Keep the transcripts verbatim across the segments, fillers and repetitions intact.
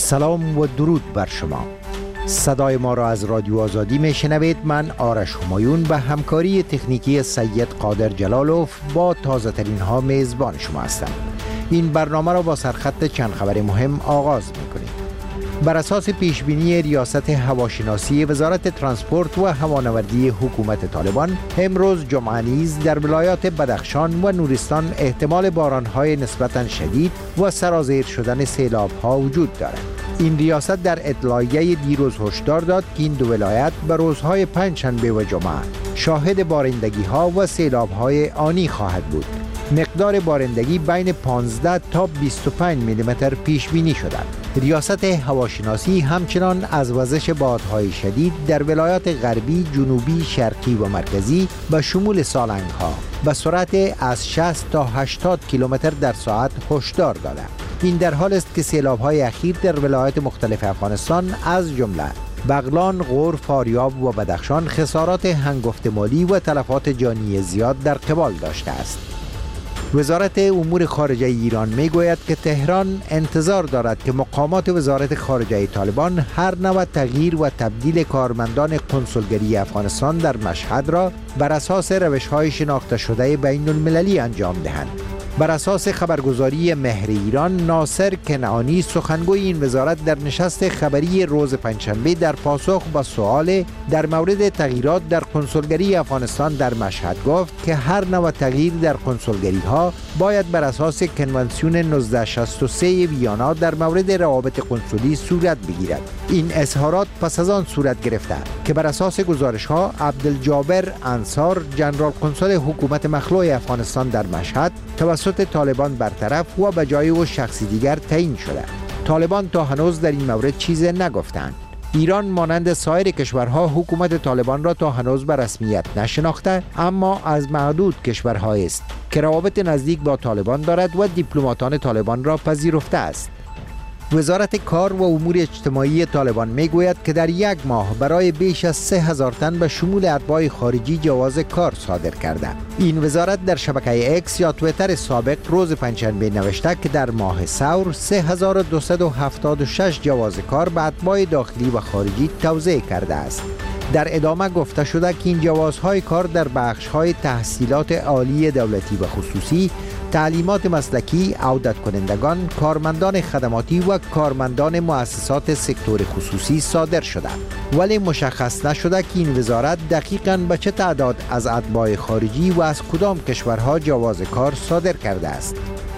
سلام و درود بر شما. صدای ما را از رادیو آزادی میشنوید. من آرش همایون به همکاری تکنیکی سید قادر جلالوف با تازه ترین ها میزبان شما هستم. این برنامه را با سرخط چند خبر مهم آغاز میکنیم. بر اساس پیشبینی ریاست هواشناسی وزارت ترانسپورت و هوانوردی حکومت طالبان، امروز جمعه نیز در ولایات بدخشان و نورستان احتمال باران‌های نسبتاً شدید و سرازیر شدن سیلاب‌ها وجود دارد. این ریاست در اطلاعیه دیروز هشدار داد که این دو ولایت به روزهای پنجشنبه و جمعه شاهد بارندگی‌ها و سیلاب‌های آنی خواهد بود. مقدار بارندگی بین پانزده تا بیست و پنج میلیمتر پیش بینی شده. ریاست هواشناسی همچنان از وزش بادهای شدید در ولایات غربی، جنوبی، شرقی و مرکزی به شمول سالنگ‌ها به سرعت از شصت تا هشتاد کیلومتر در ساعت هشدار داده. این در حال است که سیلاب‌های اخیر در ولایات مختلف افغانستان از جمله بغلان، غور، فاریاب و بدخشان خسارات هنگفت مالی و تلفات جانی زیاد در قبال داشته است. وزارت امور خارجه ایران می گوید که تهران انتظار دارد که مقامات وزارت خارجه طالبان هر نوع تغییر و تبدیل کارمندان کنسولگری افغانستان در مشهد را بر اساس روش‌های شناخته شده بین المللی انجام دهند. بر اساس خبرگزاری مهر ایران، ناصر کنعانی سخنگوی این وزارت در نشست خبری روز پنجشنبه در پاسخ به سوال در مورد تغییرات در کنسولگری افغانستان در مشهد گفت که هر نوع تغییر در کنسولگری ها باید بر اساس کنوانسیون نوزده شصت و سه ویانا در مورد روابط کنسولی صورت بگیرد. این اظهارات پس از آن صورت گرفته که بر اساس گزارش ها عبدالجابر انصار، ژنرال کنسول حکومت مخلوع افغانستان در مشهد، توسط طالبان برطرف و به جای او شخصی دیگر تعیین شده. طالبان تا هنوز در این مورد چیزی نگفتند. ایران مانند سایر کشورها حکومت طالبان را تا هنوز به رسمیت نشناخته، اما از معدود کشورهایی است که روابط نزدیک با طالبان دارد و دیپلماتان طالبان را پذیرفته است. وزارت کار و امور اجتماعی طالبان میگوید که در یک ماه برای بیش از سه هزار تن به شمول اتباع خارجی جواز کار صادر کرده. این وزارت در شبکه اکس یا تویتر سابق روز پنجشنبه نوشته که در ماه ثور سه هزار و دویست و هفتاد و شش جواز کار به اتباع داخلی و خارجی توزیع کرده است. در ادامه گفته شده که این جوازهای کار در بخش‌های تحصیلات عالی دولتی و خصوصی، تعلیمات مسلکی، عودت کنندگان، کارمندان خدماتی و کارمندان مؤسسات سکتور خصوصی صادر شده، ولی مشخص نشده که این وزارت دقیقاً به چه تعداد از اتباع خارجی و از کدام کشورها جواز کار صادر کرده است.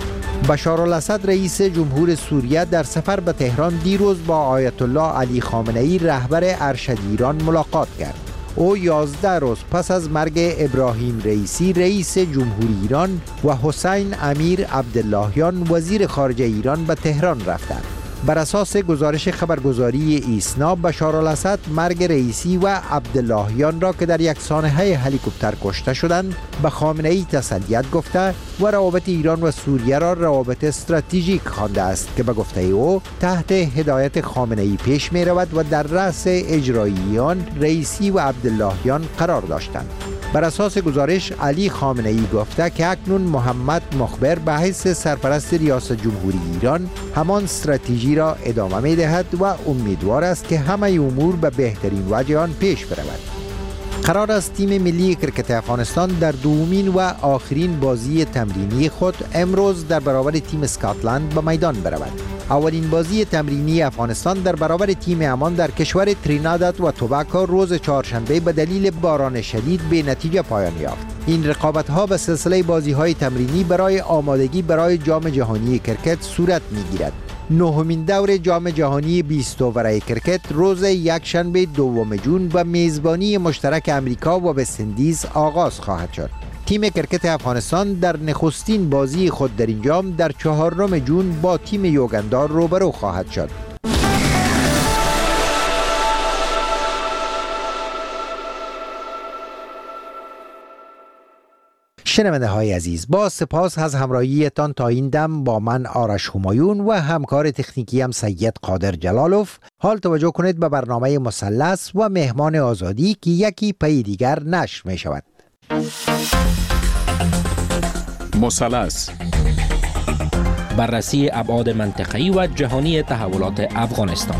بشارالاسد رئیس جمهور سوریه در سفر به تهران دیروز با آیت الله علی خامنه‌ای رهبر ارشد ایران ملاقات کرد. او یازده روز پس از مرگ ابراهیم رئیسی رئیس جمهوری ایران و حسین امیر عبداللهیان وزیر خارجه ایران به تهران رفتند. بر اساس گزارش خبرگزاری ایسنا، بشارالاسد مرگ رئیسی و عبداللهیان را که در یک سانحه هلیکوپتر کشته شدند به خامنه‌ای تسلیت گفته و روابط ایران و سوریه را روابط استراتژیک خوانده است که به گفته او تحت هدایت خامنه‌ای پیش می رود و در رأس اجراییان رئیسی و عبداللهیان قرار داشتند. بر اساس گزارش، علی خامنه‌ای گفته که اکنون محمد مخبر به حیث سرپرست ریاست جمهوری ایران همان استراتژی را ادامه می دهد و امیدوار است که همه امور به بهترین وجه آن پیش برود. قرار است تیم ملی کرکت افغانستان در دومین و آخرین بازی تمرینی خود امروز در برابر تیم اسکاتلند به میدان برود. اولین بازی تمرینی افغانستان در برابر تیم امان در کشور تریناداد و توباگو روز چهارشنبه به دلیل باران شدید به نتیجه پایان یافت. این رقابت‌ها به سلسله بازی‌های تمرینی برای آمادگی برای جام جهانی کرکت صورت می‌گیرد. نهمین دور جام جهانی بیست اوور کرکت روز یکشنبه دوم ژوئن با میزبانی مشترک امریکا و وست‌اندیز آغاز خواهد شد. تیم کرکت افغانستان در نخستین بازی خود در این جام در چهارم ژوئن با تیم یوگندا روبرو خواهد شد. شنونده های عزیز، با سپاس از همراهیتان تا این دم با من آرش همایون و همکار تکنیکی هم سید قادر جلالوف. حال توجه کنید به برنامه مثلث و مهمان آزادی که یکی پی دیگر نشر می شود. مثلث بررسی ابعاد منطقه‌ای و جهانی تحولات افغانستان.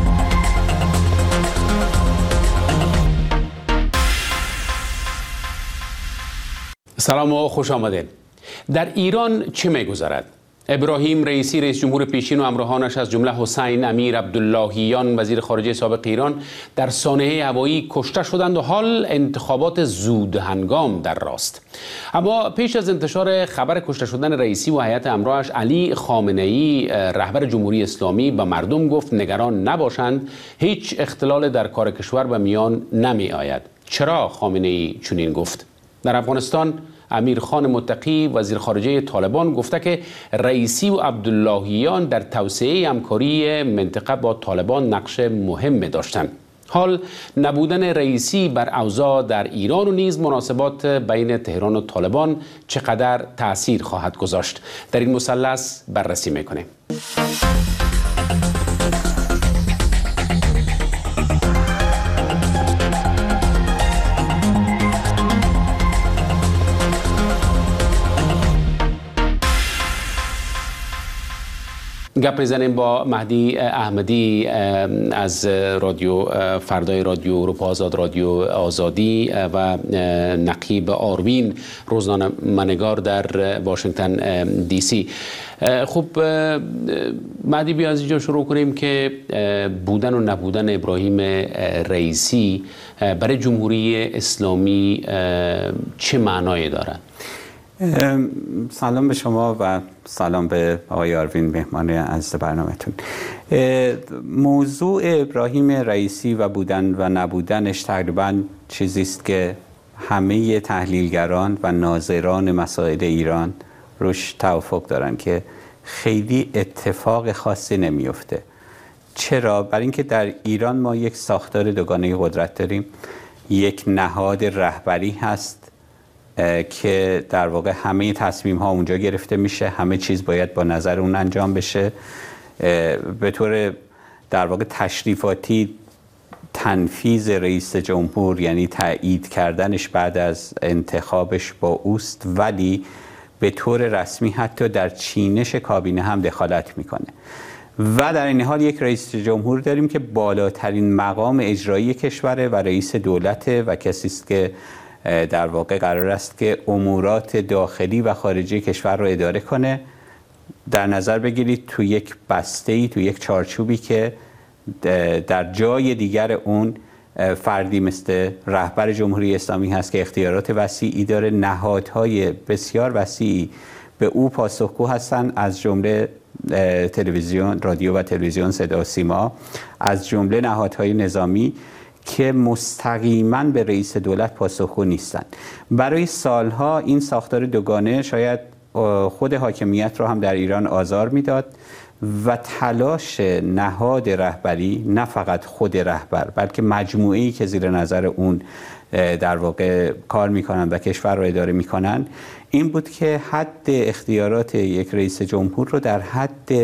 سلام و خوش آمدید. در ایران چه می‌گذرد؟ ابراهیم رئیسی رئیس جمهور پیشین و همراهانش از جمله حسین امیر عبداللهیان وزیر خارجه سابق ایران در سانحه هوایی کشته شدند و حال انتخابات زود هنگام در راست. اما پیش از انتشار خبر کشته شدن رئیسی و هیئت همراهش، علی خامنه‌ای رهبر جمهوری اسلامی به مردم گفت نگران نباشند، هیچ اختلال در کار کشور به میان نمی آید. چرا خامنه‌ای چنین گفت؟ در افغانستان امیر خان متقی وزیر خارجه طالبان گفته که رئیسی و عبداللهیان در توسعه همکاری منطقه با طالبان نقش مهم داشتند. حال نبودن رئیسی بر اوضاع در ایران و نیز مناسبات بین تهران و طالبان چقدر تأثیر خواهد گذاشت؟ در این مثلث بررسی میکنیم. گپ میزنیم با مهدی احمدی از رادیو فردای رادیو اروپا آزاد، رادیو آزادی و نقیب آروین روزنامه‌نگار در واشنگتن دی سی. خب مهدی، بیا از اینجا شروع کنیم که بودن و نبودن ابراهیم رئیسی برای جمهوری اسلامی چه معنایی دارد؟ سلام به شما و سلام به آقای آروین، مهمان عزیز برنامه‌تون. موضوع ابراهیم رئیسی و بودن و نبودنش تقریباً چیزی است که همه تحلیلگران و ناظران مسائل ایران روش توافق دارن که خیلی اتفاق خاصی نمیفته. چرا؟ برای اینکه در ایران ما یک ساختار دوگانه قدرت داریم. یک نهاد رهبری هست که در واقع همه تصمیم ها اونجا گرفته میشه، همه چیز باید با نظر اون انجام بشه. به طور در واقع تشریفاتی تنفیذ رئیس جمهور یعنی تایید کردنش بعد از انتخابش با اوست، ولی به طور رسمی حتی در چینش کابینه هم دخالت میکنه. و در این حال یک رئیس جمهور داریم که بالاترین مقام اجرایی کشوره و رئیس دولته و کسی است که در واقع قرار است که امورات داخلی و خارجی کشور رو اداره کنه. در نظر بگیرید تو یک بسته‌ای، تو یک چارچوبی که در جای دیگر اون فردی مثل رهبر جمهوری اسلامی هست که اختیارات وسیعی داره، نهادهای بسیار وسیعی به او پاسخگو هستن، از جمله تلویزیون، رادیو و تلویزیون، صدا و سیما، از جمله نهادهای نظامی که مستقیما به رئیس دولت پاسخگو نیستند. برای سالها این ساختار دوگانه شاید خود حاکمیت رو هم در ایران آزار میداد و تلاش نهاد رهبری، نه فقط خود رهبر بلکه مجموعه‌ای که زیر نظر اون در واقع کار میکنن و کشور رو اداره میکنن، این بود که حد اختیارات یک رئیس جمهور رو در حد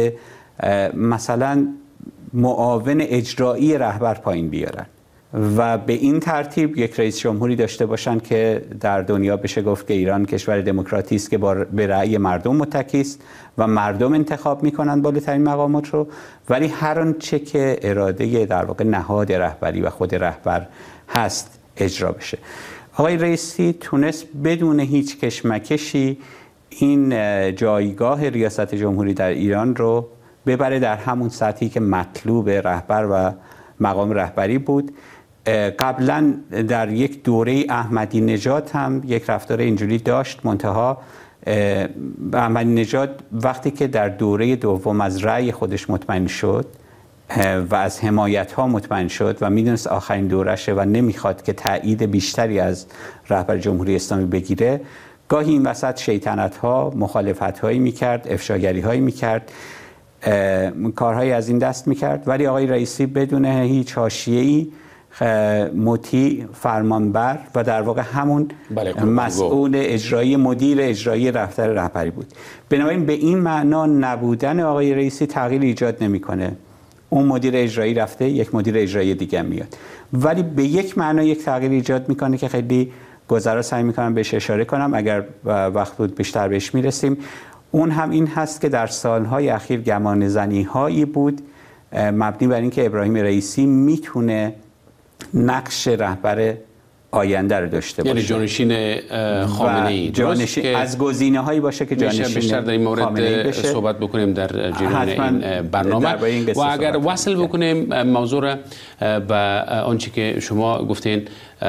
مثلا معاون اجرایی رهبر پایین بیارن و به این ترتیب یک رئیس جمهوری داشته باشن که در دنیا بشه گفت که ایران کشور دموکراتی است که به رأی مردم متکی است و مردم انتخاب میکنن بالاترین مقامات رو، ولی هر آنچه که اراده در واقع نهاد رهبری و خود رهبر هست اجرا بشه. آقای رئیسی تونست بدون هیچ کشمکشی این جایگاه ریاست جمهوری در ایران رو ببره در همون سطحی که مطلوب رهبر و مقام رهبری بود. قبلا در یک دوره احمدی نژاد هم یک رفتار اینجوری داشت، منتها احمدی نژاد وقتی که در دوره دوم از رأی خودش مطمئن شد و از حمایت ها مطمئن شد و میدونست آخرین دورشه و نمیخواد که تایید بیشتری از رهبر جمهوری اسلامی بگیره، گاهی این وسط شیطنت ها، مخالفت هایی میکرد، افشاگری هایی میکرد، کارهایی از این دست میکرد، ولی آقای رئیسی بدون هیچ حاشیه‌ای مطیع، فرمانبر و در واقع همون مسئول اجرایی، مدیر اجرایی دفتر رهبری بود. بنابراین به این معنا نبودن آقای رئیسی تغییر ایجاد نمیکنه. اون مدیر اجرایی رفته، یک مدیر اجرایی دیگه میاد، ولی به یک معنا یک تغییر ایجاد میکنه که خیلی گذرا سعی میکنم بهش اشاره کنم، اگر وقت بود بیشتر بهش میرسیم. اون هم این هست که در سالهای اخیر گمان زنی هایی بود مبنی بر اینکه ابراهیم رئیسی میتونه نقش رهبر آینده رو داشته باشه، یعنی جانشین خامنه‌ای، جانشین از گزینه هایی باشه که جانشین بیشتر در این مورد صحبت بکنیم در جریان این برنامه. این و اگر وصل بکنیم موضوع را به آنچه که شما گفتین،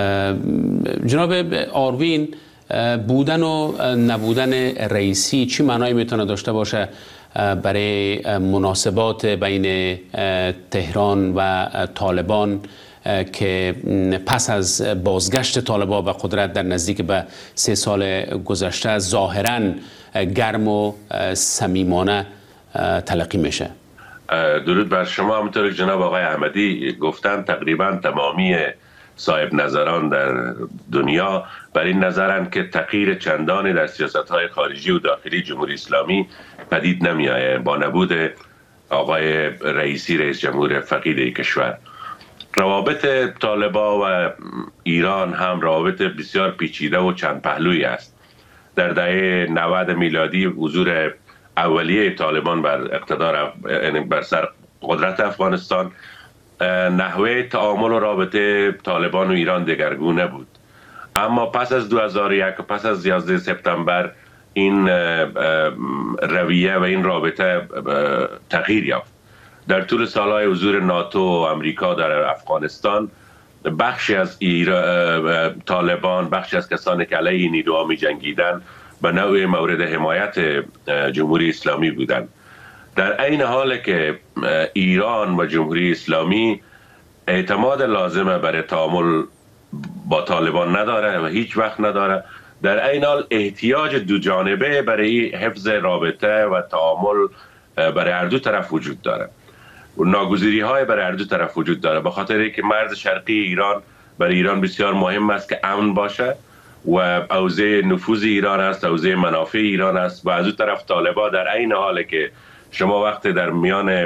جناب آروین، بودن و نبودن رئیسی چی معنایی میتونه داشته باشه برای مناسبات بین تهران و طالبان که پس از بازگشت طالبان به قدرت در نزدیک به سه سال گذشته ظاهراً گرم و صمیمانه تلقی میشه؟ درود بر شما. همونطور که جناب آقای احمدی گفتن، تقریبا تمامی صاحب نظران در دنیا بر این نظرند که تغییر چندانی در سیاست‌های خارجی و داخلی جمهوری اسلامی پدید نمی‌آید با نبود آقای رئیسی، رئیس جمهور فقید کشور. روابط طالبان و ایران هم روابط بسیار پیچیده و چند پهلویی است. در دهه نود میلادی حضور اولیه طالبان بر اقتدار، یعنی بر سر قدرت افغانستان، نحوه تعامل و رابطه طالبان و ایران دگرگونه بود. اما پس از دو هزار و یک و پس از یازده سپتامبر این رویه و این رابطه تغییر یافت. در طول سالهای حضور ناتو و امریکا در افغانستان، بخشی از طالبان، بخشی از کسانی که علیه این نیروها می جنگیدن، به نوع مورد حمایت جمهوری اسلامی بودند. در این حال که ایران و جمهوری اسلامی اعتماد لازمه برای تعامل با طالبان نداره و هیچ وقت نداره، در این حال احتیاج دو جانبه برای حفظ رابطه و تعامل برای هر دو طرف وجود داره و ناگزیری های برای هر دو طرف وجود داره، به خاطر اینکه مرز شرقی ایران برای ایران بسیار مهم است که امن باشه و حوزه نفوذ ایران است، حوزه منافع ایران است، و از اون طرف طالبان در این حاله که شما وقتی در میان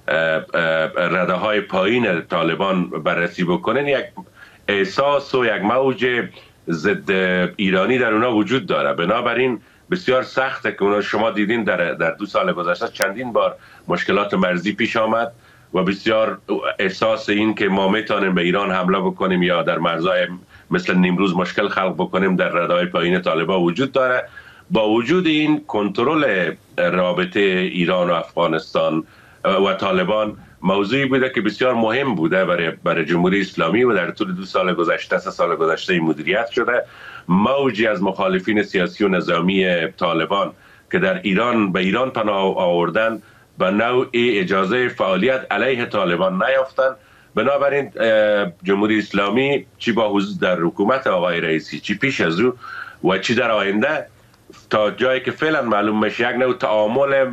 رده های پایین طالبان بررسی بکنین، یک احساس و یک موج ضد ایرانی در اونا وجود داره. بنابراین بسیار سخته که اونا، شما دیدین در در دو سال گذشته چندین بار مشکلات مرزی پیش آمد و بسیار احساس این که ما میتونیم به ایران حمله بکنیم یا در مرزهای مثل نیمروز مشکل خلق بکنیم در رده‌های پایین طالبان وجود داره. با وجود این، کنترل رابطه ایران و افغانستان و طالبان موضوعی بوده که بسیار مهم بوده برای برای جمهوری اسلامی و در طول دو سال گذشته، سه سال گذشته مدیریت شده. موجی از مخالفین سیاسی و نظامی طالبان که در ایران به ایران پناه آوردن، به نوعی اجازه فعالیت علیه طالبان نیافتند. بنابراین جمهوری اسلامی چی با حضور در حکومت آقای رئیسی، چی پیش از او و چی در آینده، تا جایی که فعلا معلوم میشه، یک نوع تعامل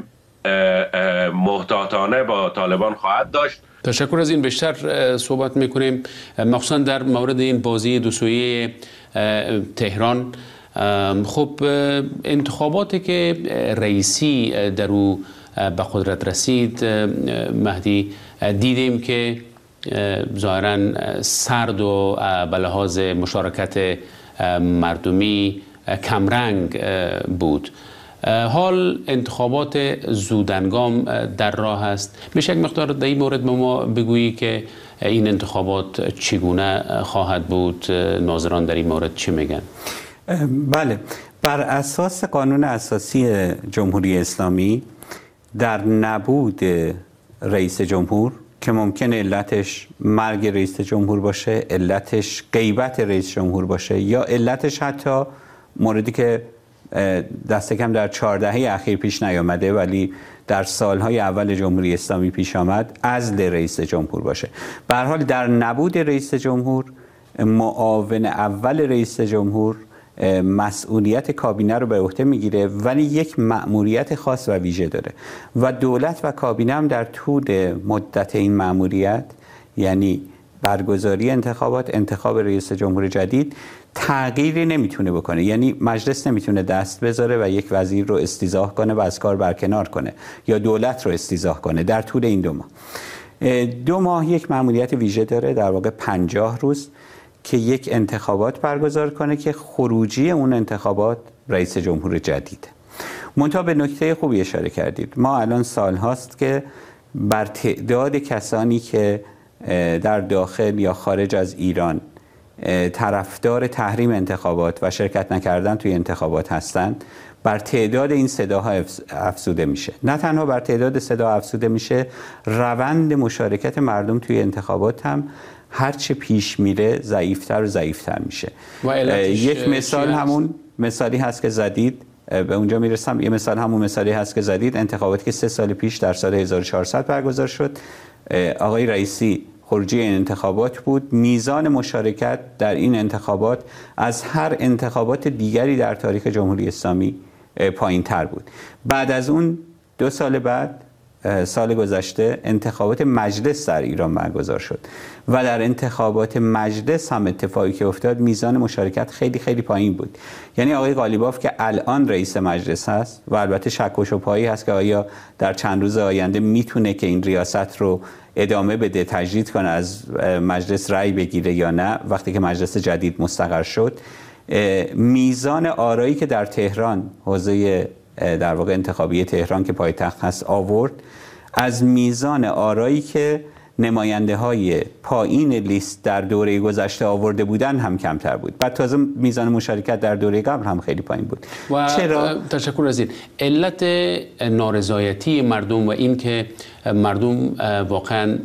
محتاطانه با طالبان خواهد داشت. تشکر از این. بیشتر صحبت میکنیم مخصوصا در مورد این بازی دو سویه تهران. خب انتخاباتی که رئیسی در او به قدرت رسید، مهدی، دیدیم که ظاهراً سرد و به لحاظ مشارکت مردمی کمرنگ بود. حال انتخابات زودهنگام در راه است. میشه یک مقدار در این مورد ما بگویی که این انتخابات چگونه خواهد بود؟ ناظران در این مورد چی میگن؟ بله، بر اساس قانون اساسی جمهوری اسلامی، در نبود رئیس جمهور که ممکن علتش مرگ رئیس جمهور باشه، علتش غیبت رئیس جمهور باشه، یا علتش حتی موردی که دست کم در چهار دهه اخیر پیش نیامده ولی در سالهای اول جمهوری اسلامی پیش آمد، عزل رئیس جمهور باشه. به هر حال در نبود رئیس جمهور، معاون اول رئیس جمهور مسئولیت کابینه رو به عهده میگیره، ولی یک مأموریت خاص و ویژه داره و دولت و کابینه هم در طول مدت این مأموریت، یعنی برگزاری انتخابات، انتخاب رئیس جمهور جدید، تغییری نمیتونه بکنه. یعنی مجلس نمیتونه دست بذاره و یک وزیر رو استیضاح کنه و از کار برکنار کنه یا دولت رو استیضاح کنه در طول این دو ماه. دو ماه یک مأموریت ویژه داره، در واقع پنجاه روز، که یک انتخابات برگزار کنه که خروجی اون انتخابات رئیس جمهور جدیده. منتها به نکته خوبی اشاره کردید. ما الان سال هاست که بر تعداد کسانی که در داخل یا خارج از ایران طرفدار تحریم انتخابات و شرکت نکردن توی انتخابات هستند، بر تعداد این صداها افزوده میشه. نه تنها بر تعداد صدا افزوده میشه، روند مشارکت مردم توی انتخابات هم هرچه پیش میره ضعیفتر و ضعیفتر میشه. یک مثال همون مثالی هست که زدید، به اونجا میرسم. یه مثال همون مثالی هست که زدید، انتخاباتی که سه سال پیش در سال هزار و چهارصد برگزار شد، آقای رئیسی خروجی این انتخابات بود. میزان مشارکت در این انتخابات از هر انتخابات دیگری در تاریخ جمهوری اسلامی پایین تر بود. بعد از اون دو سال بعد، سال گذشته، انتخابات مجلس در ایران برگزار شد و در انتخابات مجلس هم اتفاقی که افتاد، میزان مشارکت خیلی خیلی پایین بود. یعنی آقای قالیباف که الان رئیس مجلس هست و البته شک و شبهه‌ای هست که آیا در چند روز آینده میتونه که این ریاست رو ادامه بده، تجدید کنه، از مجلس رأی بگیره یا نه، وقتی که مجلس جدید مستقر شد، میزان آرایی که در تهران، حوزه در واقع انتخابی تهران که پایتخت هست، آورد، از میزان آرایی که نماینده های پایین لیست در دوره گذشته آورده بودن هم کمتر بود. بعد تازه میزان مشارکت در دوره قبل هم خیلی پایین بود. و چرا؟ تشکر از این. علت نارضایتی مردم و این که مردم واقعا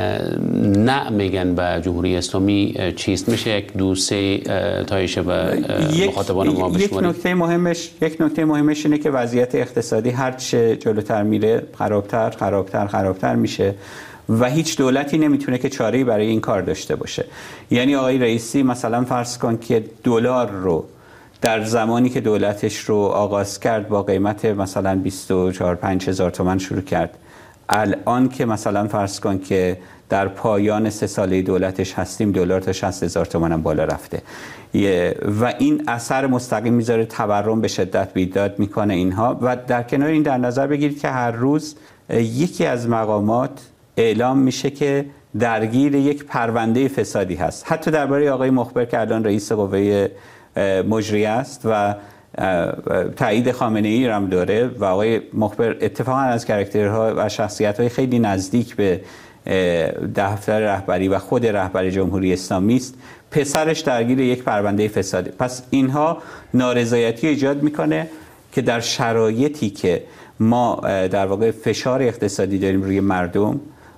نه میگن به جمهوری اسلامی چیست؟ میشه یک دو سه تایشه و مخاطبان ما بشمارید؟ یک نکته مهمش یک نکته مهمش اینه که وضعیت اقتصادی هر چه جلوتر میره خرابتر خرابتر خرابتر میشه و هیچ دولتی نمیتونه که چاره‌ای برای این کار داشته باشه. یعنی آقای رئیسی مثلا فرض کن که دلار رو در زمانی که دولتش رو آغاز کرد با قیمت مثلا بیست و چهار پنج هزار تومان شروع کرد، الان که مثلا فرض کن که در پایان سه ساله دولتش هستیم، دلار تا شصت هزار تومان هم بالا رفته و این اثر مستقیم میذاره، تورم به شدت بیداد میکنه اینها. و در کنار این در نظر بگیرید که هر روز یکی از مقامات اعلام میشه که درگیر یک پرونده فسادی هست، حتی درباره آقای مخبر که الان رئیس قوه مجریه است و تایید خامنه ای هم داره و آقای مخبر اتفاقا از کاراکترها و شخصیت‌های خیلی نزدیک به دفتر رهبری و خود رهبر جمهوری اسلامی است، پسرش درگیر یک پرونده فسادی. پس اینها نارضایتی ایجاد میکنه که در شرایطی که ما در واقع فشار اقتصادی داریم روی مردم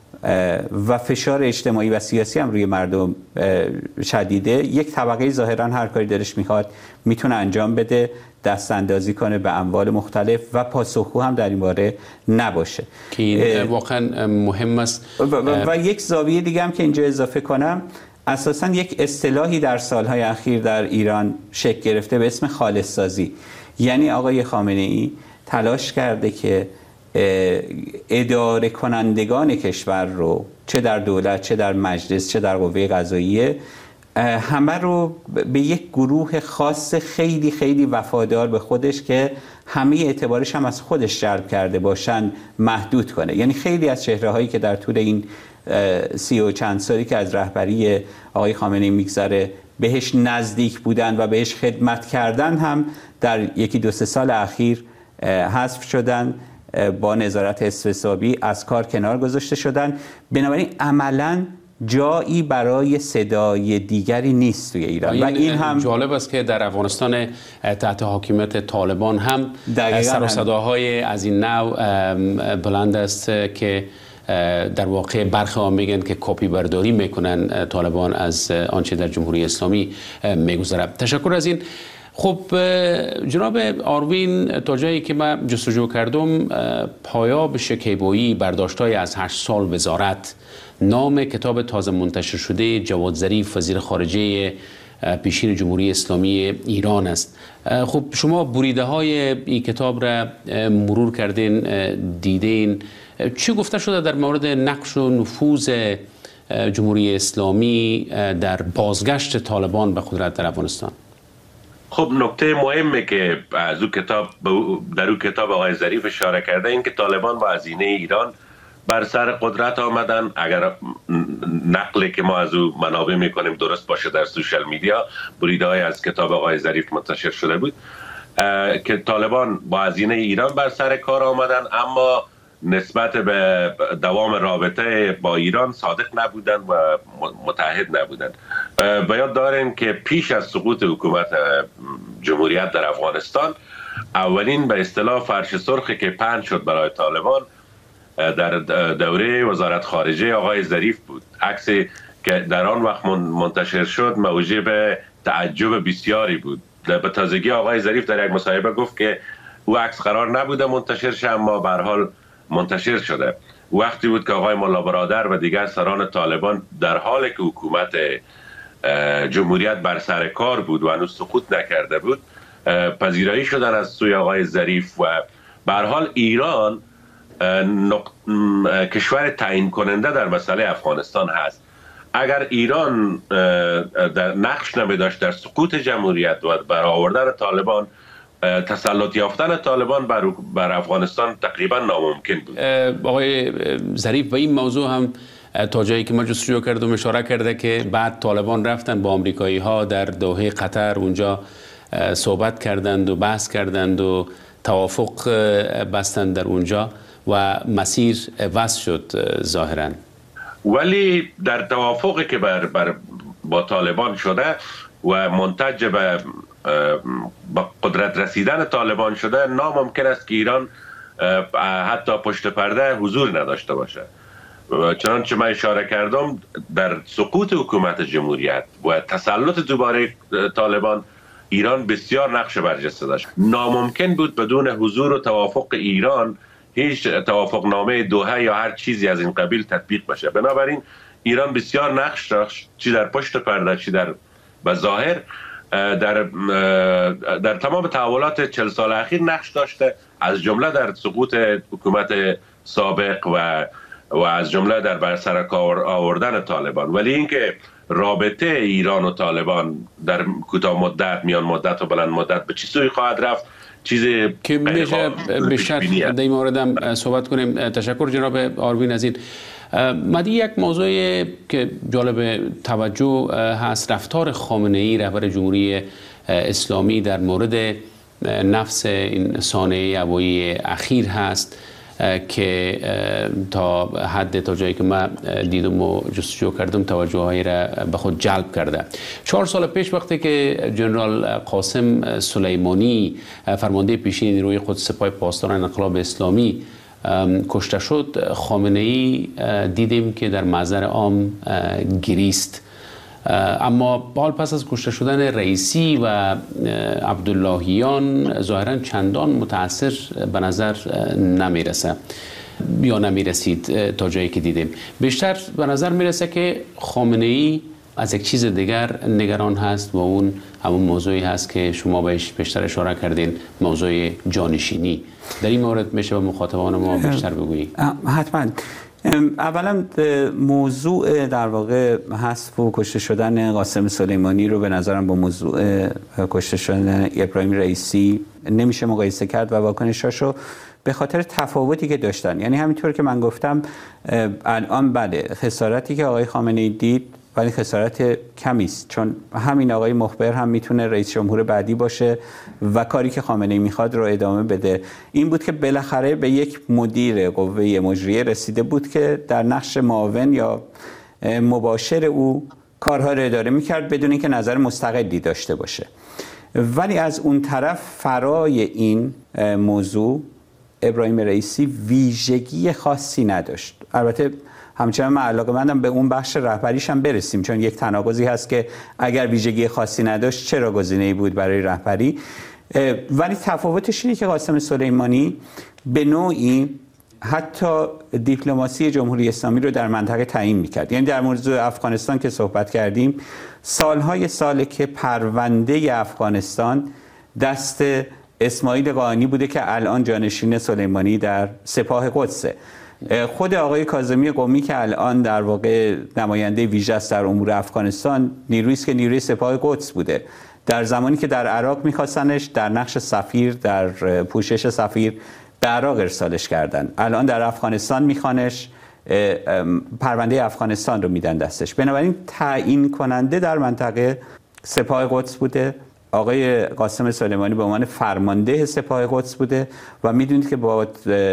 و فشار اجتماعی و سیاسی هم روی مردم شدیده، یک طبقه ظاهرا هر کاری دلش میخواد میتونه انجام بده، دست اندازی کنه به اموال مختلف و پاسخگو هم در این باره نباشه که این واقعا مهم است. و, و, و یک زاویه دیگه هم که اینجا اضافه کنم، اساسا یک اصطلاحی در سالهای اخیر در ایران شکل گرفته به اسم خالص سازی. یعنی آقای خامنه ای تلاش کرده که اداره کنندگان کشور رو، چه در دولت، چه در مجلس، چه در قوه قضاییه، همه رو به یک گروه خاص خیلی خیلی وفادار به خودش که همه اعتبارش هم از خودش جلب کرده باشن محدود کنه. یعنی خیلی از چهره هایی که در طول این سی و چند سالی که از رهبری آقای خامنه‌ای میگذره بهش نزدیک بودن و بهش خدمت کردن هم در یکی دو سه سال اخیر حذف شدن، با نظارت حسابی از کار کنار گذاشته شدن. بنابراین عملاً جایی برای صدای دیگری نیست توی ایران. این و این هم جالب است که در افغانستان تحت حاکمیت طالبان هم سر و صداهای از این نوع بلند است که در واقع برخی ها میگن که کپی برداری میکنن طالبان از آنچه در جمهوری اسلامی میگذره. تشکر از این. خب جناب آروین، تا جایی که من جستجو کردم، پایاب شکیبایی برداشتای از هشت سال وزارت، نام کتاب تازه منتشر شده جواد ظریف وزیر خارجه پیشین جمهوری اسلامی ایران است. خب شما بریده های این کتاب را مرور کردین، دیدین، چی گفته شده در مورد نقش و نفوذ جمهوری اسلامی در بازگشت طالبان به قدرت در افغانستان؟ خب نکته مهمه که از او کتاب در او کتاب آقای ظریف اشاره کرده این که طالبان با هزینه ایران بر سر قدرت آمدن. اگر نقلی که ما از او منابع میکنیم درست باشه، در سوشال میدیا بریده های از کتاب آقای ظریف منتشر شده بود. که طالبان با هزینه ایران بر سر کار آمدن، اما نسبت به دوام رابطه با ایران صادق نبودن و متحد نبودن. به یاد دارین که پیش از سقوط حکومت جمهوریت در افغانستان، اولین به اصطلاح فرش سرخی که پهن شد برای طالبان در دوره وزارت خارجه آقای ظریف بود. عکسی که در آن وقت منتشر شد موجب تعجب بسیاری بود. به تازگی آقای ظریف در یک مصاحبه گفت که او عکس قرار نبوده منتشر شه، اما به هر حال منتشر شده. وقتی بود که آقای ملا برادر و دیگر سران طالبان در حالی که حکومت جمهوریت بر سر کار بود و هنوز سقوط نکرده بود پذیرایی شدن از سوی آقای ظریف. و به هر حال ایران نق... کشور تعیین کننده در مسئله افغانستان هست. اگر ایران در نقش نمی داشت در سقوط جمهوریت و برآوردن طالبان، تسلط یافتن طالبان بر, بر افغانستان تقریبا ناممکن بود. آقای ظریف به این موضوع هم تا جایی که ما جستجو کردم اشاره کرده که بعد طالبان رفتن با آمریکایی ها در دوحه قطر اونجا صحبت کردند و بحث کردند و توافق بستند در اونجا و مسیر وصل شد ظاهراً. ولی در توافقی که بر, بر با طالبان شده و منتج به با قدرت رسیدن طالبان شده، ناممکن است که ایران حتی پشت پرده حضور نداشته باشه. چنانچه من اشاره کردم، در سقوط حکومت جمهوریت و تسلط دوباره طالبان ایران بسیار نقش برجسته داشت. ناممکن بود بدون حضور و توافق ایران هیچ توافق نامه دوحه یا هر چیزی از این قبیل تطبیق بشه. بنابراین ایران بسیار نقش داشت، چی در پشت پرده چی در بظاهر، در در تمام تحولات چهل سال اخیر نقش داشته، از جمله در سقوط حکومت سابق و و از جمله در بر سر کار آوردن طالبان. ولی اینکه رابطه ایران و طالبان در کوتاه مدت، میان مدت و بلند مدت به چه سوی خواهد رفت، چیزی که میشه بیشتر در این مورد هم صحبت کنیم. تشکر جناب آروین از این. مدی یک موضوع که جالب توجه هست، رفتار خامنه‌ای رهبر جمهوری اسلامی در مورد نفس این سانحه هوایی اخیر هست که تا حد تا جایی که من دیدم و جستجو کردم توجه هایی را به خود جلب کرده. چهار سال پیش وقتی که جنرال قاسم سلیمانی فرمانده پیشین نیروی قدس سپاه پاسداران انقلاب اسلامی کشته شد، خامنه‌ای دیدیم که در محضر عام گریست. اما حال پس از کشته شدن رئیسی و عبداللهیان ظاهرا چندان متاثر به نظر نمیرسه یا نمیرسید تا جایی که دیدیم. بیشتر به نظر میرسه که خامنه‌ای از یک چیز دیگر نگران هست و اون همون موضوعی هست که شما بهش بیشتر اشاره کردین، موضوع جانشینی. در این مورد میشه به مخاطبان ما بیشتر بگویی؟ حتما. اولا موضوع در واقع حذف و کشته شدن قاسم سلیمانی رو به نظرم با موضوع کشته شدن ابراهیم رئیسی نمیشه مقایسه کرد و واکنشاشو به خاطر تفاوتی که داشتن. یعنی همینطور که من گفتم الان بله خسارتی که آقای خامنه‌ای دید ولی خسارت کمی است، چون همین آقای مخبر هم میتونه رئیس جمهور بعدی باشه و کاری که خامنه‌ای میخواد رو ادامه بده. این بود که بالاخره به یک مدیر قوه مجریه رسیده بود که در نقش معاون یا مباشر او کارها رو اداره میکرد بدون اینکه نظر مستقلی داشته باشه. ولی از اون طرف فرای این موضوع ابراهیم رئیسی ویژگی خاصی نداشت. البته همچنان من علاقه‌مندم به اون بخش رهبریش هم برسیم، چون یک تناقضی هست که اگر ویژگی خاصی نداشت چرا گزینه‌ای بود برای رهبری. ولی تفاوتش اینه که قاسم سلیمانی به نوعی حتی دیپلماسی جمهوری اسلامی رو در منطقه تعیین می‌کرد. یعنی در موضوع افغانستان که صحبت کردیم، سالهای ساله که پرونده افغانستان دست اسماعیل قائنی بوده که الان جانشین سلیمانی در سپاه قدسه. خود آقای کاظمی قمی که الان در واقع نماینده ویژه است در امور افغانستان، نیرویی است که نیروی سپاه قدس بوده. در زمانی که در عراق می‌خواستنش در نقش سفیر، در پوشش سفیر به عراق ارسالش کردن. الان در افغانستان میخوانش، پرونده افغانستان رو میدن دستش. بنابراین تعیین کننده در منطقه سپاه قدس بوده آقای قاسم سلیمانی به عنوان فرمانده سپاه قدس بوده و میدونید که با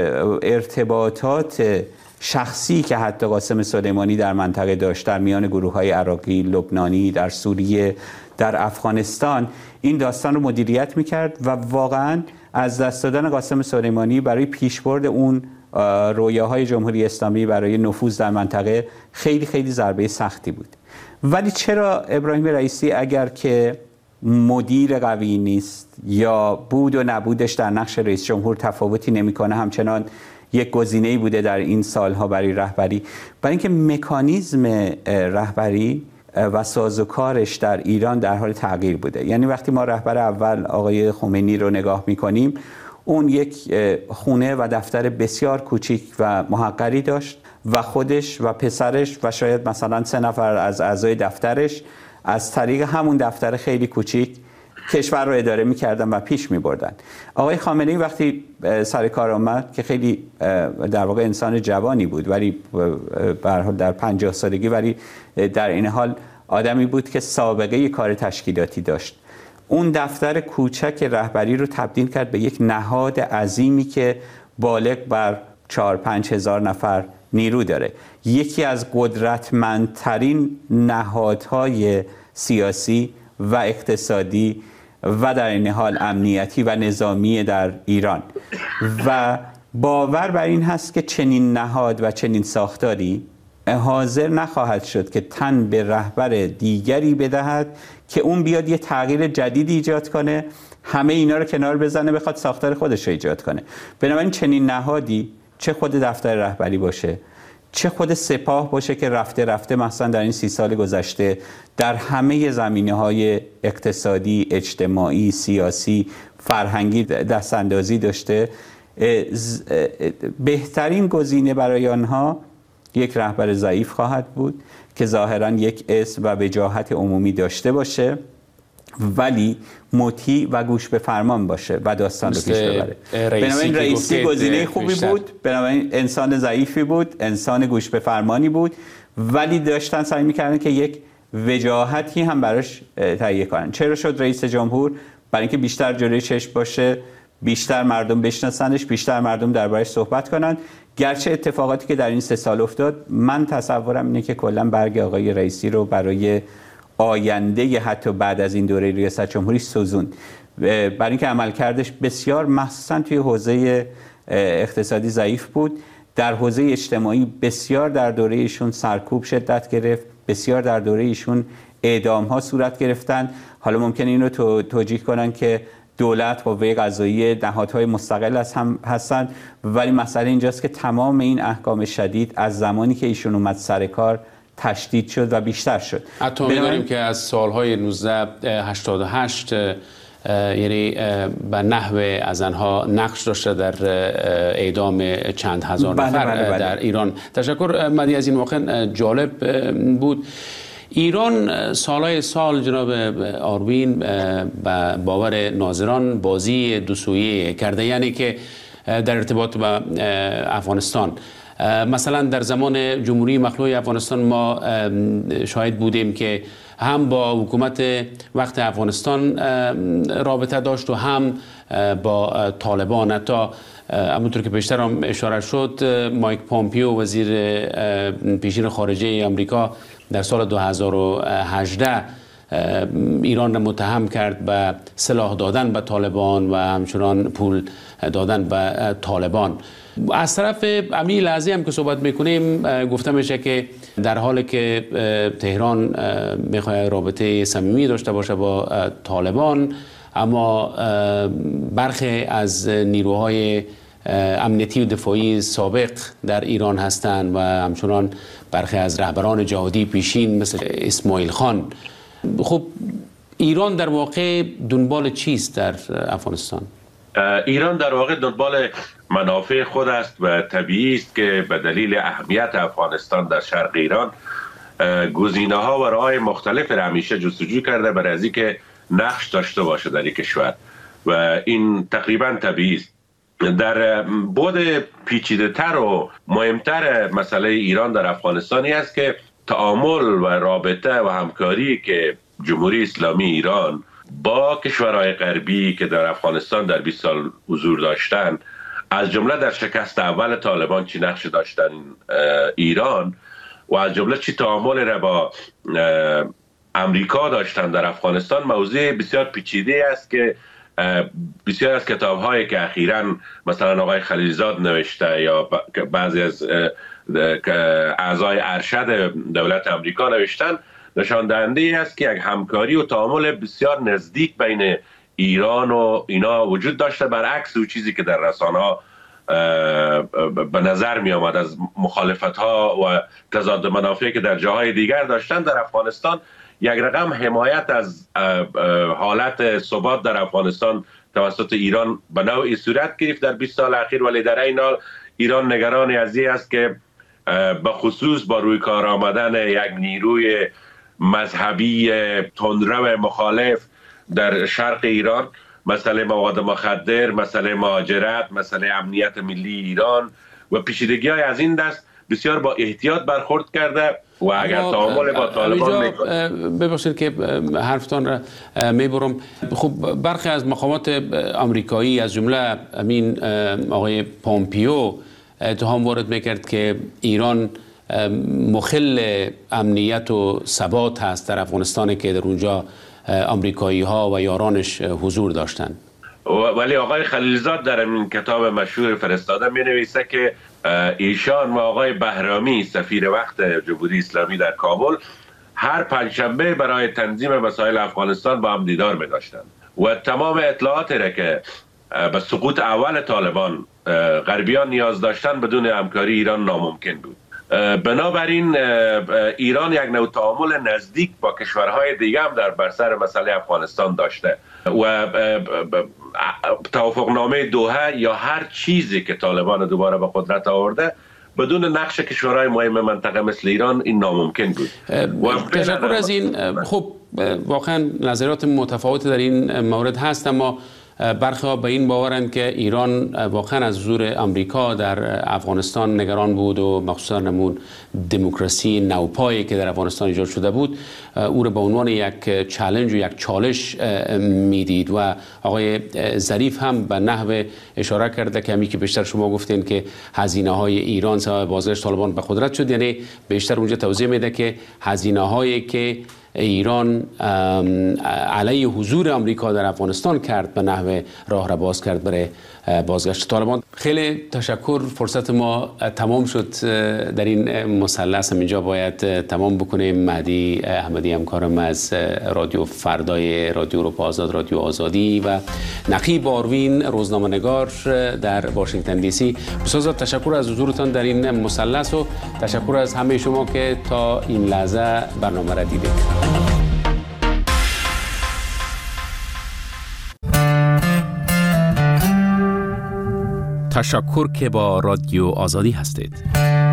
ارتباطات شخصی که حتی قاسم سلیمانی در منطقه داشت در میان گروه‌های عراقی، لبنانی، در سوریه، در افغانستان، این داستان رو مدیریت میکرد و واقعاً از دست دادن قاسم سلیمانی برای پیشبرد اون رویاهای جمهوری اسلامی برای نفوذ در منطقه خیلی خیلی ضربه سختی بود. ولی چرا ابراهیم رئیسی اگر که مدیر قوی نیست یا بود و نبودش در نقش رئیس جمهور تفاوتی نمیکنه، همچنان یک گزینه‌ای بوده در این سالها برای رهبری؟ برای اینکه مکانیزم رهبری و سازوکارش در ایران در حال تغییر بوده. یعنی وقتی ما رهبر اول آقای خمینی رو نگاه میکنیم، اون یک خونه و دفتر بسیار کوچیک و محقری داشت و خودش و پسرش و شاید مثلا سه نفر از اعضای دفترش از طریق همون دفتر خیلی کوچیک کشور رو اداره می‌کردن و پیش می‌بردن. آقای خامنه‌ای وقتی سر کار آمد که خیلی در واقع انسان جوانی بود، ولی به هر حال در پنجاه سالگی، ولی در این حال آدمی بود که سابقه کار تشکیلاتی داشت. اون دفتر کوچک رهبری رو تبدیل کرد به یک نهاد عظیمی که بالغ بر چهار پنج هزار نفر نیرو داره. یکی از قدرتمندترین نهادهای سیاسی و اقتصادی و در این حال امنیتی و نظامی در ایران. و باور بر این هست که چنین نهاد و چنین ساختاری حاضر نخواهد شد که تن به رهبر دیگری بدهد که اون بیاد یه تغییر جدیدی ایجاد کنه، همه اینا رو کنار بزنه، بخواد ساختار خودش رو ایجاد کنه. بنابراین چنین نهادی، چه خود دفتر رهبری باشه، چه خود سپاه باشه که رفته رفته مثلا در این سی سال گذشته در همه زمینه‌های اقتصادی، اجتماعی، سیاسی، فرهنگی دستاندازی داشته، بهترین گزینه برای آنها یک رهبر ضعیف خواهد بود که ظاهراً یک اسم و وجاهت عمومی داشته باشه ولی مطیع و گوش به فرمان باشه و داستان رو پیش ببره. بنابراین رئیسی گزینه خوبی بود، بنابراین انسان ضعیفی بود، انسان گوش به فرمانی بود، ولی داشتن سعی می‌کردن که یک وجاهتی هم براش تهیه کنن. چرا شد رئیس جمهور؟ برای اینکه بیشتر جلوی چشم باشه، بیشتر مردم بشناسنش، بیشتر مردم دربارش صحبت کنن. گرچه اتفاقاتی که در این سه سال افتاد، من تصورم اینه که کلا برگ آقای رئیسی رو برای آینده حتی بعد از این دوره ریاست جمهوری سوزوند، برای اینکه عملکردش بسیار مخصوصا توی حوزه اقتصادی ضعیف بود. در حوزه اجتماعی بسیار در دوره ایشون سرکوب شدت گرفت، بسیار در دوره ایشون اعدام ها صورت گرفتن. حالا ممکنه این رو توجیه کنن که دولت، قوه قضاییه، نهادهای مستقل از هم هستن، ولی مسئله اینجاست که تمام این احکام شدید از زمانی که ایشون اومد سر کار تشدید شد و بیشتر شد. حتی می‌دونیم که از سالهای نوزده هشتاد و هشت یعنی به نحو از آنها نقش داشته در اعدام چند هزار بله نفر بله بله. در ایران. تشکر مدی، از این واقعا جالب بود. ایران سالهای سال جناب آروین به باور ناظران بازی دو سویه کرده، یعنی که در ارتباط با افغانستان مثلا در زمان جمهوری مخلوع افغانستان ما شاهد بودیم که هم با حکومت وقت افغانستان رابطه داشت و هم با طالبان. حتی همونطور که پیشتر هم اشاره شد، مایک پامپیو وزیر پیشین خارجه آمریکا در سال دو هزار و هجده ایران را متهم کرد به سلاح دادن به طالبان و همچنان پول دادن به طالبان. از طرف همین لحظه هم که صحبت میکنیم گفته میشه که در حالی که تهران میخواد رابطه صمیمی داشته باشه با طالبان، اما برخی از نیروهای امنیتی و دفاعی سابق در ایران هستند و همچنان برخی از رهبران جهادی پیشین مثل اسماعیل خان. خب ایران در واقع دنبال چیست در افغانستان؟ ایران در واقع دنبال منافع خود است و طبیعی است که به دلیل اهمیت افغانستان در شرق ایران گزینه‌ها و راه‌های مختلف را همیشه جستجو کرده برای از اینکه نقش داشته باشه در این کشور و این تقریبا طبیعی است. در بعد پیچیده‌تر و مهمتر مسئله ایران در افغانستانی است که تعامل و رابطه و همکاری که جمهوری اسلامی ایران با کشورهای غربی که در افغانستان در بیست سال حضور داشتن، از جمله در شکست اول طالبان چی نقش داشتن ایران و از جمله چی تعامل را با امریکا داشتن در افغانستان، موضوع بسیار پیچیده است که بسیار از کتاب‌هایی که اخیراً مثلا آقای خلیلزاد نوشته یا بعضی از اعضای ارشد دولت امریکا نوشتن، نشان دهنده است که یک همکاری و تعامل بسیار نزدیک بین ایران و اینا وجود داشته، برعکس او چیزی که در رسانه‌ها به نظر می آمد از مخالفت‌ها و تضاد منافعی که در جاهای دیگر داشتن. در افغانستان یک رقم حمایت از حالت ثبات در افغانستان توسط ایران به نوعی صورت گرفت در بیست سال اخیر، ولی در این حال ایران نگران از این است که به خصوص با روی کار آمدن یک نیروی مذهبی تندرو مخالف در شرق ایران، مسئله مواد مخدر، مسئله مهاجرت، مسئله امنیت ملی ایران و پیچیدگی‌های از این دست بسیار با احتیاط برخورد کرده و اگر تعامل با طالبان میکنه. ببخشید که حرفتان را میبرم. خب برخی از مقامات آمریکایی از جمله امین آقای پومپیو اتهام وارد میکرد که ایران مخل امنیت و ثبات هست در افغانستان که در اونجا آمریکایی ها و یارانش حضور داشتند. ولی آقای خلیلزاد در این کتاب مشهور فرستاده می نویسه که ایشان و آقای بهرامی سفیر وقت جمهوری اسلامی در کابل هر پنجشنبه برای تنظیم مسائل افغانستان با هم دیدار می داشتند و تمام اطلاعاتی را که به سقوط اول طالبان غربیان نیاز داشتن بدون همکاری ایران ناممکن بود. بنابراین ایران یک نوع تعامل نزدیک با کشورهای دیگه هم در بر سر مسئله افغانستان داشته و توافقنامه دوحه یا هر چیزی که طالبان دوباره به قدرت آورده بدون نقش کشورهای مهم منطقه مثل ایران این ناممکن بود. تشکر از این. خب واقعا نظریات متفاوت در این مورد هست، اما برخی ها به این باورند که ایران واقعا از حضور آمریکا در افغانستان نگران بود و مخصوصا نمون دموکراسی نوپایی که در افغانستان ایجاد شده بود او را به عنوان یک چالش و یک چالش میدید و آقای ظریف هم به نحو اشاره کرده که همین که بیشتر شما گفتین که هزینه های ایران سبب بازگشت طالبان به قدرت شد، یعنی بیشتر اونجا توضیح میده که هزینه هایی که ایران علیه حضور آمریکا در افغانستان کرد به نحو راه را باز کرد برای بازگشت طالبان. خیلی تشکر. فرصت ما تمام شد در این مثلث، اینجا باید تمام بکنیم. مهدی احمدی همکارم از رادیو فردای رادیو اروپا آزاد، رادیو آزادی و نقیب آروین روزنامه‌نگار در واشنگتن دی سی. بسیار تشکر از حضورتان در این مثلث و تشکر از همه شما که تا این لحظه برنامه را دیدید. تشکر که با رادیو آزادی هستید.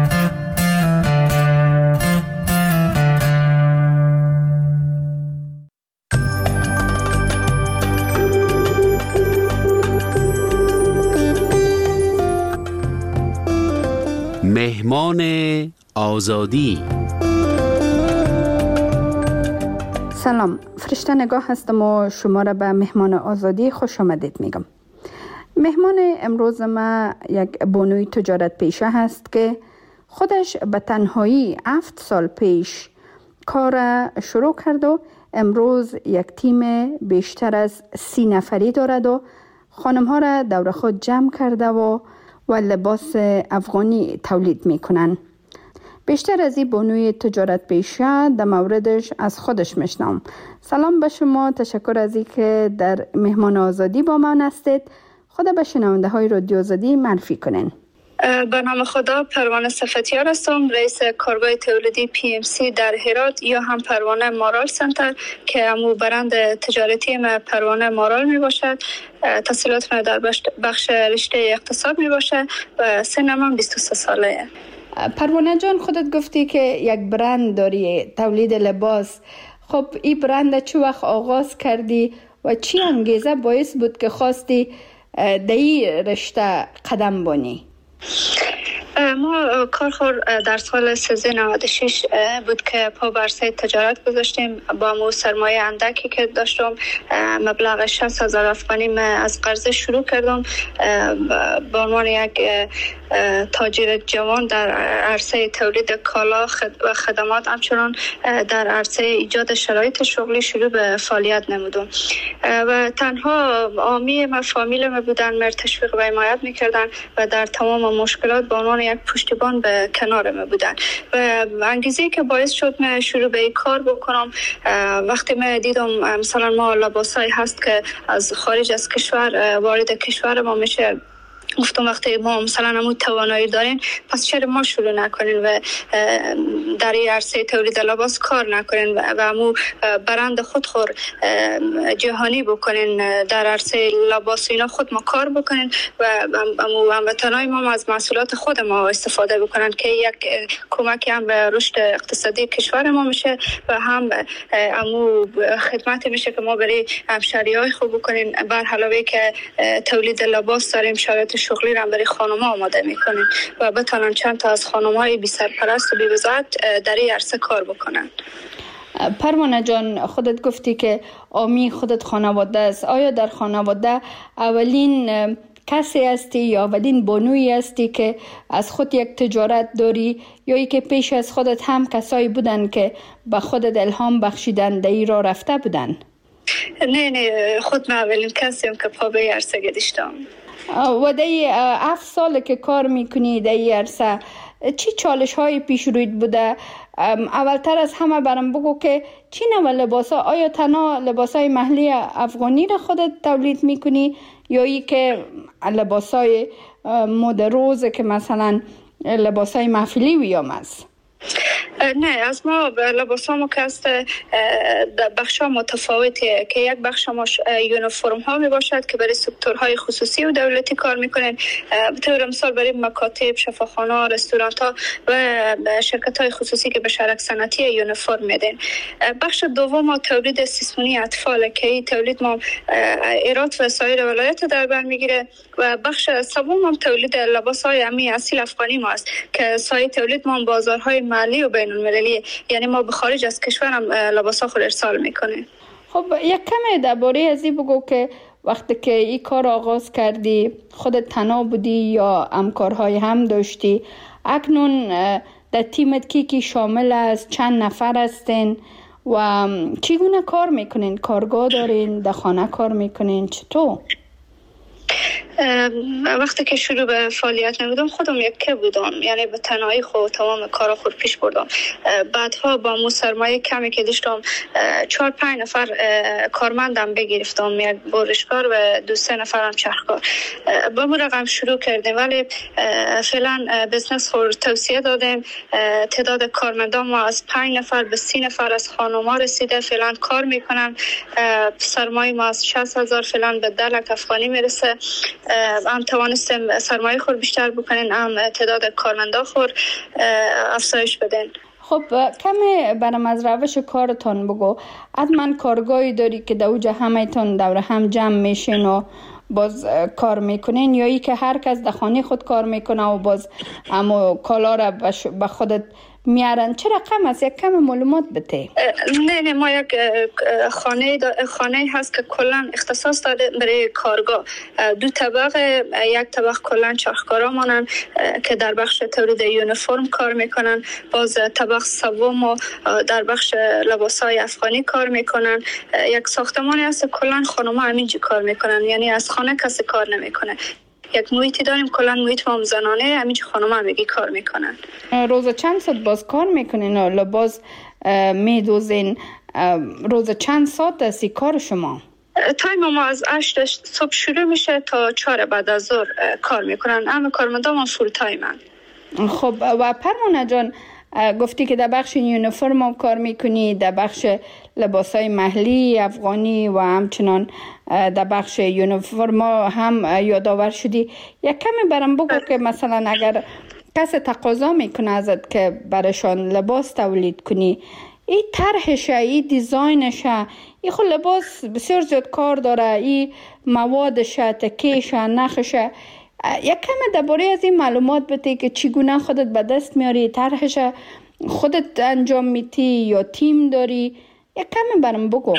مهمان آزادی. سلام، فرشته نگاه هستم و شما را به مهمان آزادی خوش آمدید میگم. مهمان امروز ما یک بانوی تجارت پیشه هست که خودش به تنهایی هفت سال پیش کار شروع کرد و امروز یک تیم بیشتر از سی نفری دارد و خانم ها را دور خود جمع کرده و و لباس افغانی تولید میکنن. بیشتر از این بانوی تجارت پیشه در موردش از خودش میشنم. سلام به شما، تشکر از این که در مهمان آزادی با من هستید. خدا به شنونده های رادیو آزادی معرفی کنین. به نام خدا، پروانه صفتیار هستم، رئیس کارگاه تولیدی پی ام سی در هرات یا هم پروانه مارال سنتر که همو برند تجارتی ما پروانه مارال می باشد. تحصیلات ما در بخش رشته اقتصاد می باشد و سنم هم بیست و سه ساله. پروانه جان، خودت گفتی که یک برند داری، تولید لباس. خب این برند چه وقت آغاز کردی و چی انگیزه باعث بود که خواستی در این رشته قدم بانی؟ ما کارخور در سال سیزده نود و شش بود که پا بر عرصه تجارت گذاشتیم. با مو سرمایه اندکی که داشتم، مبلغ شصت هزار افغانی از قرضه شروع کردم. به عنوان یک تاجر جوان در عرصه تولید کالا و خدمات، همچنان در عرصه ایجاد شرایط شغلی شروع به فعالیت نمودم و تنها عامی ما فامیل ما بودن، مر تشویق و حمایت میکردن و در تمام مشکلات به عنوان یک پشتیبان به کنار ما بودن و انگیزه که باعث شد من شروع به این کار بکنم. وقتی من دیدم مثلا ما لباسایی هست که از خارج از کشور وارد کشور ما میشه، گفتم وقتی ما مثلا همون توانایی دارین، پس چرا ما شروع نکنین و در این عرصه تولید لباس کار نکنین و همون برند خود خور جهانی بکنین، در عرصه لباس اینا خود ما کار بکنین و همون هموطنای ما از محصولات خود ما استفاده بکنن که یک کمکی هم به رشد اقتصادی کشور ما میشه و هم همون خدمت میشه که ما برای همشهریای خوب بکنین. بر علاوه که تولید لباس داریم، شرایط شغلی را برای خانم‌ها آماده میکنین و بتونن چند تا از خانم‌های بی سرپرست و بی وزارت در این عرصه کار بکنن. پروانه جان، خودت گفتی که عامی خودت خانواده است. آیا در خانواده اولین کسی هستی یا اولین بانویی هستی که از خود یک تجارت داری، یا ای که پیش از خودت هم کسایی بودن که به خودت الهام بخشیدن در این راه رفته بودن؟ نه نه، خود من اولین کسیم که پا به عرصه گذاشتم. و در هفت سال که کار میکنی در این عرصه، چی چالش های پیش روید بوده؟ اولتر از همه برام بگو که چی نوع لباس ها؟ آیا تنها لباس های محلی افغانی را خودت تولید میکنی یا ای که لباس های مد روز که مثلا لباس های محفلی ویام است؟ نه، از ما لباس ها که است بخش ها متفاوتیه که یک بخش ما یونیفرم ها می باشد که برای سکتورهای خصوصی و دولتی کار میکنن. به طور مثال برای مکاتب، شفاخانه، رستوران ها و شرکت های خصوصی که به شرک صنعتی یونیفرم میدن. بخش دوم ما تولید سیسمونی اطفال که این تولید ما ایرات و سایر ولایت در بر میگیره و بخش سوم هم تولید لباس های امی اصیل افغانی ما است که سایر تولید ما بازارهای محلی و بین المللی، یعنی ما به خارج از کشور هم لباسا خود ارسال میکنیم. خب یک کمی درباره از این بگو که وقتی که این کار آغاز کردی خودت تنها بودی یا همکارهای هم داشتی؟ اکنون در تیمت کی کی شامل است؟ چند نفر هستین و چگونه کار میکنین؟ کارگاه دارین؟ در خانه کار میکنین؟ چطور؟ وقتی که شروع به فعالیت نمودم خودم یکی بودم، یعنی به تنهایی خود تمام کارا خود پیش بردم. بعدها با مو سرمایه کمی که داشتم چهار پنج نفر کارمندم بگرفتم، یک برشکار و دو سه نفرم چرخکار. با مو رقم شروع کردیم ولی فعلا بزنس خود توسعه دادیم. تعداد کارمندان ما از پنج نفر به سی نفر از خانم‌ها رسیده، فعلا کار میکنن. سرمایه ما از شصت هزار فعلا به ده لک افغانی میرسه. هم توانستیم سرمایه خور بیشتر بکنین، هم تعداد کارمندا خور افزایش بدین. خب کمی برام از روش کارتان بگو. حتما کارگاهی داری که در اوجه همه تان دور هم جمع میشین و باز کار میکنین، یا ای که هر کس در خانه خود کار میکنه و باز اما کالا را به خودت میارن؟ چه رقم است؟ یک کم معلومات بده. نه نه، ما یک خانه خانه هست که کلا اختصاص داده برای کارگاه. دو طبقه، یک طبقه کلا چرخکارا مانن که در بخش تولید یونیفرم کار میکنن، باز طبقه سوم در بخش لباسای افغانی کار میکنن. یک ساختمانی هست کلا خانم‌ها همینجا کار میکنن، یعنی از خانه کسی کار نمیکنه. یک محیطی داریم کلا محیط ما زنانه، همینجا خانم هم میگی کار میکنن. روز چند ساعت باز کار میکنین و لباس میدوزین؟ روز چند ساعت دستی کار شما؟ تایم ما از هشت صبح شروع میشه تا چهار بعد از ظهر کار میکنن. همه کارمندان فول تایمن. خب و پروانه جان، گفتی که در بخش یونیفرم هم کار میکنی، در بخش لباسای محلی افغانی و همچنان در بخش یونیفرم هم یادآور شدی. یک کمی برام بگو که مثلا اگر کسی تقاضا میکنه ازت که برشان لباس تولید کنی، این طرحشه، این دیزاینشه، این خود لباس بسیار زیاد کار داره، این موادشه، تکیشه، نخشه، یک کم درباره از این معلومات بده که چگونه خودت به دست میاری، طرحش خودت انجام میدی یا تیم داری؟ یک کم برام بگو.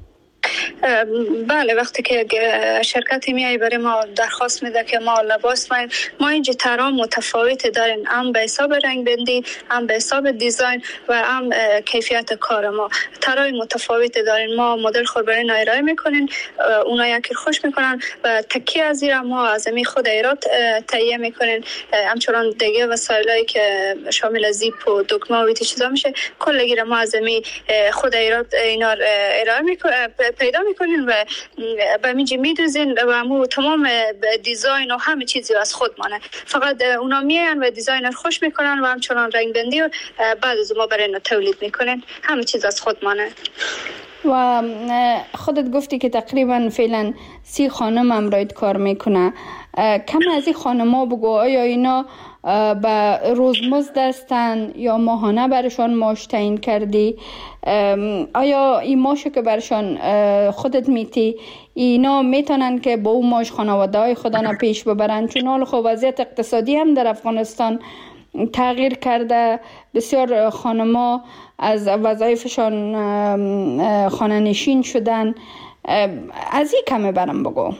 بله، وقتی که شرکت میای برای ما درخواست میده که ما لباس ما ما اینجا طرح متفاوت داریم، هم به حساب رنگ بندی، هم به حساب دیزاین و هم کیفیت کار ما طرح متفاوت داریم. ما مدل خود برای اینا ارائه میکنیم، اونا یکی خوش میکنن و تکی از این ما از می خود ایراد تهیه میکنیم. همچنان دیگه وسایلی که شامل زیپ و دکمه و ایتی چیزا میشه کلگی ما از می خود ایراد اینا ارائه میکنیم، پیدا میکنین و به میجی میدوزین و همو تمام دیزاین و همه چیزی از خود مانه. فقط اونا میان و دیزاین رو خوش میکنن و همچنان رنگ بندی و بعد از ما برای اینا تولید میکنن. همه چیز از خود مانه. و خودت گفتی که تقریبا فعلا سی خانم امرایت کار میکنه. کم از این خانم ها بگو، آیا اینا به روزمزد هستن یا ماهانه برشان معاش تعیین کردی؟ آیا این معاشی که برشان خودت میتی اینا میتونن که با اون معاش خانواده های خودنا پیش ببرن؟ چون حال خب وضعیت اقتصادی هم در افغانستان تغییر کرده، بسیار خانما از وظایفشان خانه نشین شدن. از این کمه برام بگو.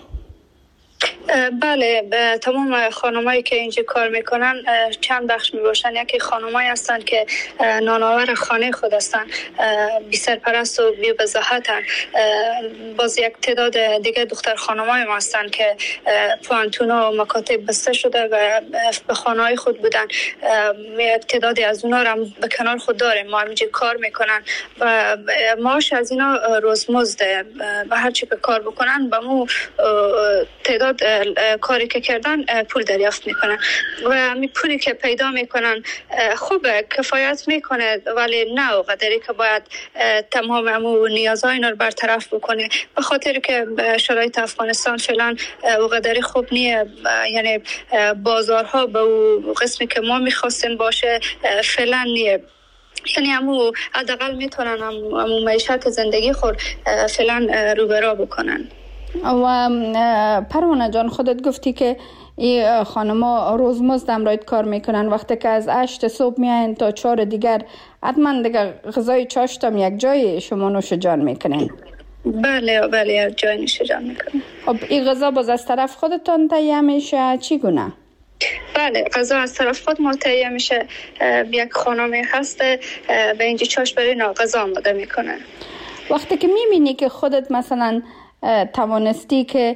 بله، تمام خانمایی که اینجا کار میکنن چند بخش میباشن. یکی خانمایی هستن که نانآور خانه خود هستن، بی سرپرست و بی بزاحتن. باز یک تعداد دیگه دختر خانمای ما هستن که پوانتون و مکاتب بسته شده و به خانه های خود بودن. یک تعدادی از اونا رو هم به کنار خود داریم، ما اینجا کار میکنن و معاش از اینا روزمزده و هر چی که کار بکنن به مو تعداد کاری که کردن پول دریافت میکنن و می پولی که پیدا میکنن خوبه، کفایت میکنه، ولی نه اونقدری که باید تمام امو نیازهای اینا رو برطرف بکنه. به خاطر که شرایط افغانستان فعلا اونقدری خوب نیه، یعنی بازارها به اون قسمی که ما میخواستیم باشه فعلا نیه. یعنی همو حداقل میتونن همو معیشت زندگی خود فعلا رو به راه بکنن. و پروانه جان، خودت گفتی که این خانما روزمزد امرایت کار میکنن. وقتی که از هشت صبح میاین تا چهار دیگر حتما دیگه غذای چاشتم یک جای شما نوش جان میکنین؟ بله بله، یک جای نوش جان میکنن. خب این غذا باز از طرف خودتان تهیه میشه چیگونه؟ بله، غذا از طرف خود ما تهیه میشه. یک خانمی هست به اینجا چاش برای نا غذا آماده میکنه. وقتی که میبینی که خودت مثلا توانستی که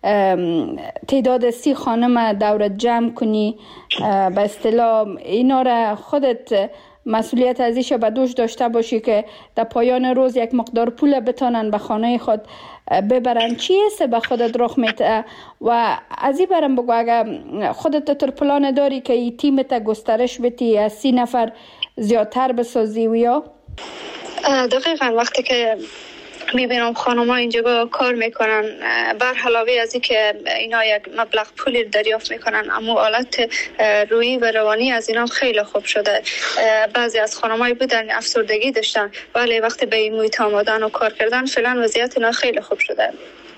تعداد سی خانم دورت جمع کنی، به اصطلاح اینا را خودت مسئولیت ازیش به دوش داشته باشی که در پایان روز یک مقدار پول بتانن به خانه خود ببرن، چی است به خودت رخ میده؟ و از این برم بگو اگر خودت تر پلان داری که این تیمت گسترش بدی از سی نفر زیادتر بسازی و یا؟ دقیقا وقتی که میبینم خانم ها اینجا کار میکنن، بر علاوه از این که اینا یک مبلغ پولی دریافت میکنن، اما حالت روحی و روانی از اینا خیلی خوب شده. بعضی از خانم هایی بودن افسردگی داشتن، ولی وقتی به این محیط آمدن و کار کردن فعلا وضعیت اینا خیلی خوب شده.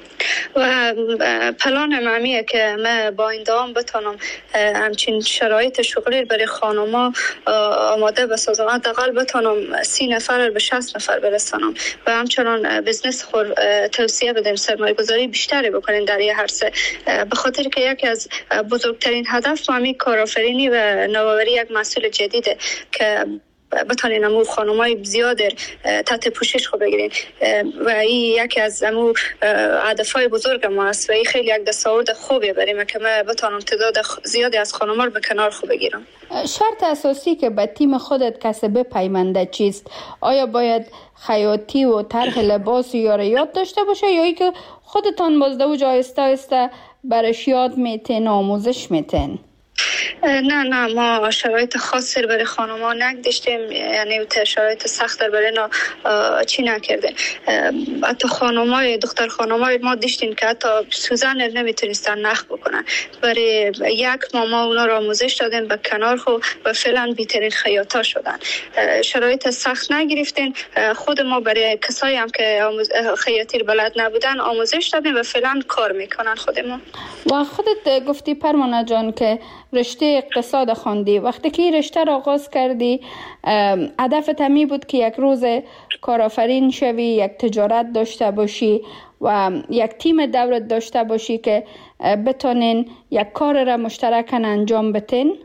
و پلان معمیه که من با این دوام بتانم همچین شرایط شغلی برای خانوما آماده بسازم، حداقل بتانم سی نفر به شصت نفر برسانم و همچنان بزنس خور توسعه بدیم، سرمایه گذاری بیشتری بکنیم در یه عرصه. به خاطر که یکی از بزرگترین هدف ما کارآفرینی و نوآوری یک محصول جدیده که بتانین امو خانمای زیاد تحت پوشش خود بگیرین و این یکی از امو هدفهای بزرگ ما است و این خیلی یک دستاورد خوبیه برای من که من بتانم تعداد زیادی از خانم‌ها رو به کنار خود بگیرم. شرط اساسی که به تیم خودت کسی بپیونده چیست؟ آیا باید خیاطی و طرح لباس یا یاد داشته باشه یا ای که خودتان بازده و جایسته آیسته برش یاد میتین آموزش میتین؟ نه نه ما شرایط خاصی برای خانم‌ها نگذاشتیم، یعنی شرایط سخت برای اینا چی نکردیم. حتی خانم‌های دختر خانم‌های ما داشتیم که حتی سوزن نمیتونستن نخ بکنن. برای یک ماه ما اونا را آموزش دادیم به کنار خو و فعلا بهترین خیاطا شدن. شرایط سخت نگرفتیم، خود ما برای کسایی هم که خیاطی بلد نبودن آموزش دادیم و فعلا کار میکنن خودمون. و خودت گفتی پروانه جان که رشته اقتصاد خواندی، وقتی که رشته را آغاز کردی هدفت همی بود که یک روز کارآفرین شوی، یک تجارت داشته باشی و یک تیم دورت داشته باشی که بتونین یک کار را مشترکاً انجام بدین؟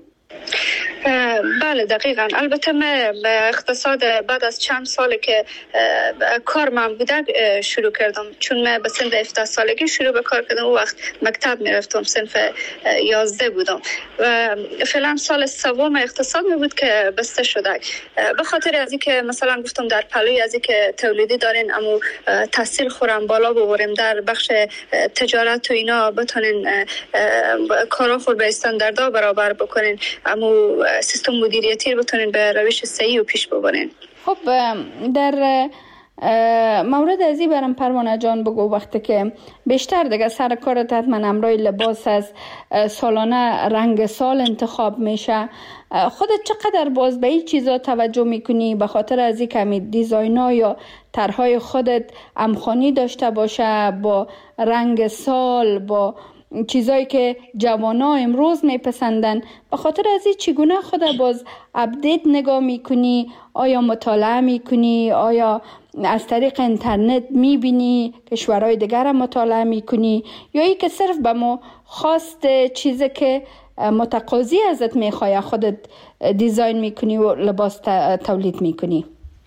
بله دقیقاً. البته من اقتصاد بعد از چند سال که کار من بوده شروع کردم، چون من به سن هفده سالگی شروع به کار کردم. اون وقت مکتب میرفتم، صنف یازده بودم و فعلا سال سوم اقتصاد می بود که بسته شده. به خاطر از اینکه مثلا گفتم در پلوی از اینکه تولیدی دارین اما تحصیل خورم بالا ببریم، در بخش تجارت و اینا بتونین کارا خود به استانداردها برابر بکنین، اما سیستم مدیریتی رو بتونین به روش صحیح و پیش ببرین. خب در مورد ازی برام پروانه جان بگو، وقتی که بیشتر دیگه سر کارت حتما امرای لباس از سالانه رنگ سال انتخاب میشه، خودت چقدر باز به این چیزا توجه میکنی؟ به خاطر از این که دیزاین‌ها یا طرحهای خودت همخوانی داشته باشه با رنگ سال، با چیزایی که جوانا امروز میپسندن، به خاطر از این چگونه خود باز اپدیت نگاه میکنی؟ آیا مطالعه میکنی؟ آیا از طریق اینترنت میبینی کشورهای دیگر مطالعه میکنی؟ یا ای که صرف به ما خواست چیزی که متقاضی ازت میخواه خودت دیزاین میکنی و لباس تولید میکنی؟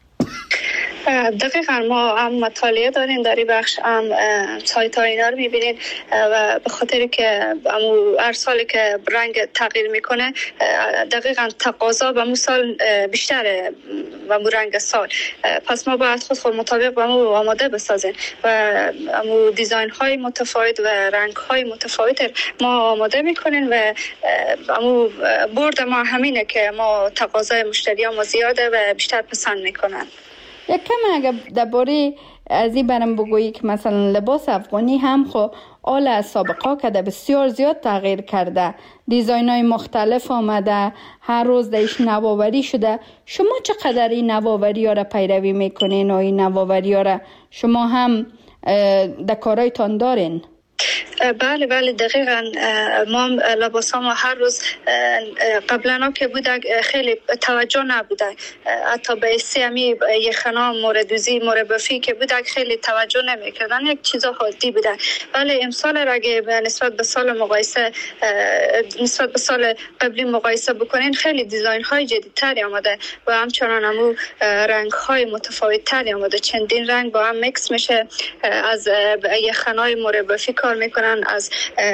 دقیقا ما هم مطالعه داریم در این بخش، هم سایت ها اینا رو میبینیم و به خاطر که هر سالی که رنگ تغییر میکنه دقیقا تقاضا به مو سال بیشتره و مو رنگ سال، پس ما باید خود خود مطابق به مو آماده بسازیم و مو دیزاین های متفاوت و رنگ های متفاوت ما آماده میکنیم و مو برد ما همینه که ما تقاضای مشتری ها ما زیاده و بیشتر پسند میکنن. یک کم اگر درباره از این برم بگویی که مثلا لباس افغانی هم خو آل از سابقا کده بسیار زیاد تغییر کرده، دیزاین های مختلف آمده، هر روز دیش نوآوری شده. شما چقدر این نوآوری ها را پیروی میکنین و این نوآوری ها را شما هم در کارایتان دارین؟ بله بله دقیقاً. ما لباس ها ما هر روز قبلا که بوده خیلی توجه نبوده، حتی به سیمی یخنا موردوزی مربفی که بوده خیلی توجه نمیکردن، یک چیزا حادی بوده. ولی امسال اگه نسبت به سال مقایسه نسبت به سال قبلی مقایسه بکنین خیلی دیزاین های جدیدتری آمده و همچنان همو رنگ های متفاوت تری آمده، چندین رنگ با هم میکس میشه. از یخنای مربفی کار میکنن، از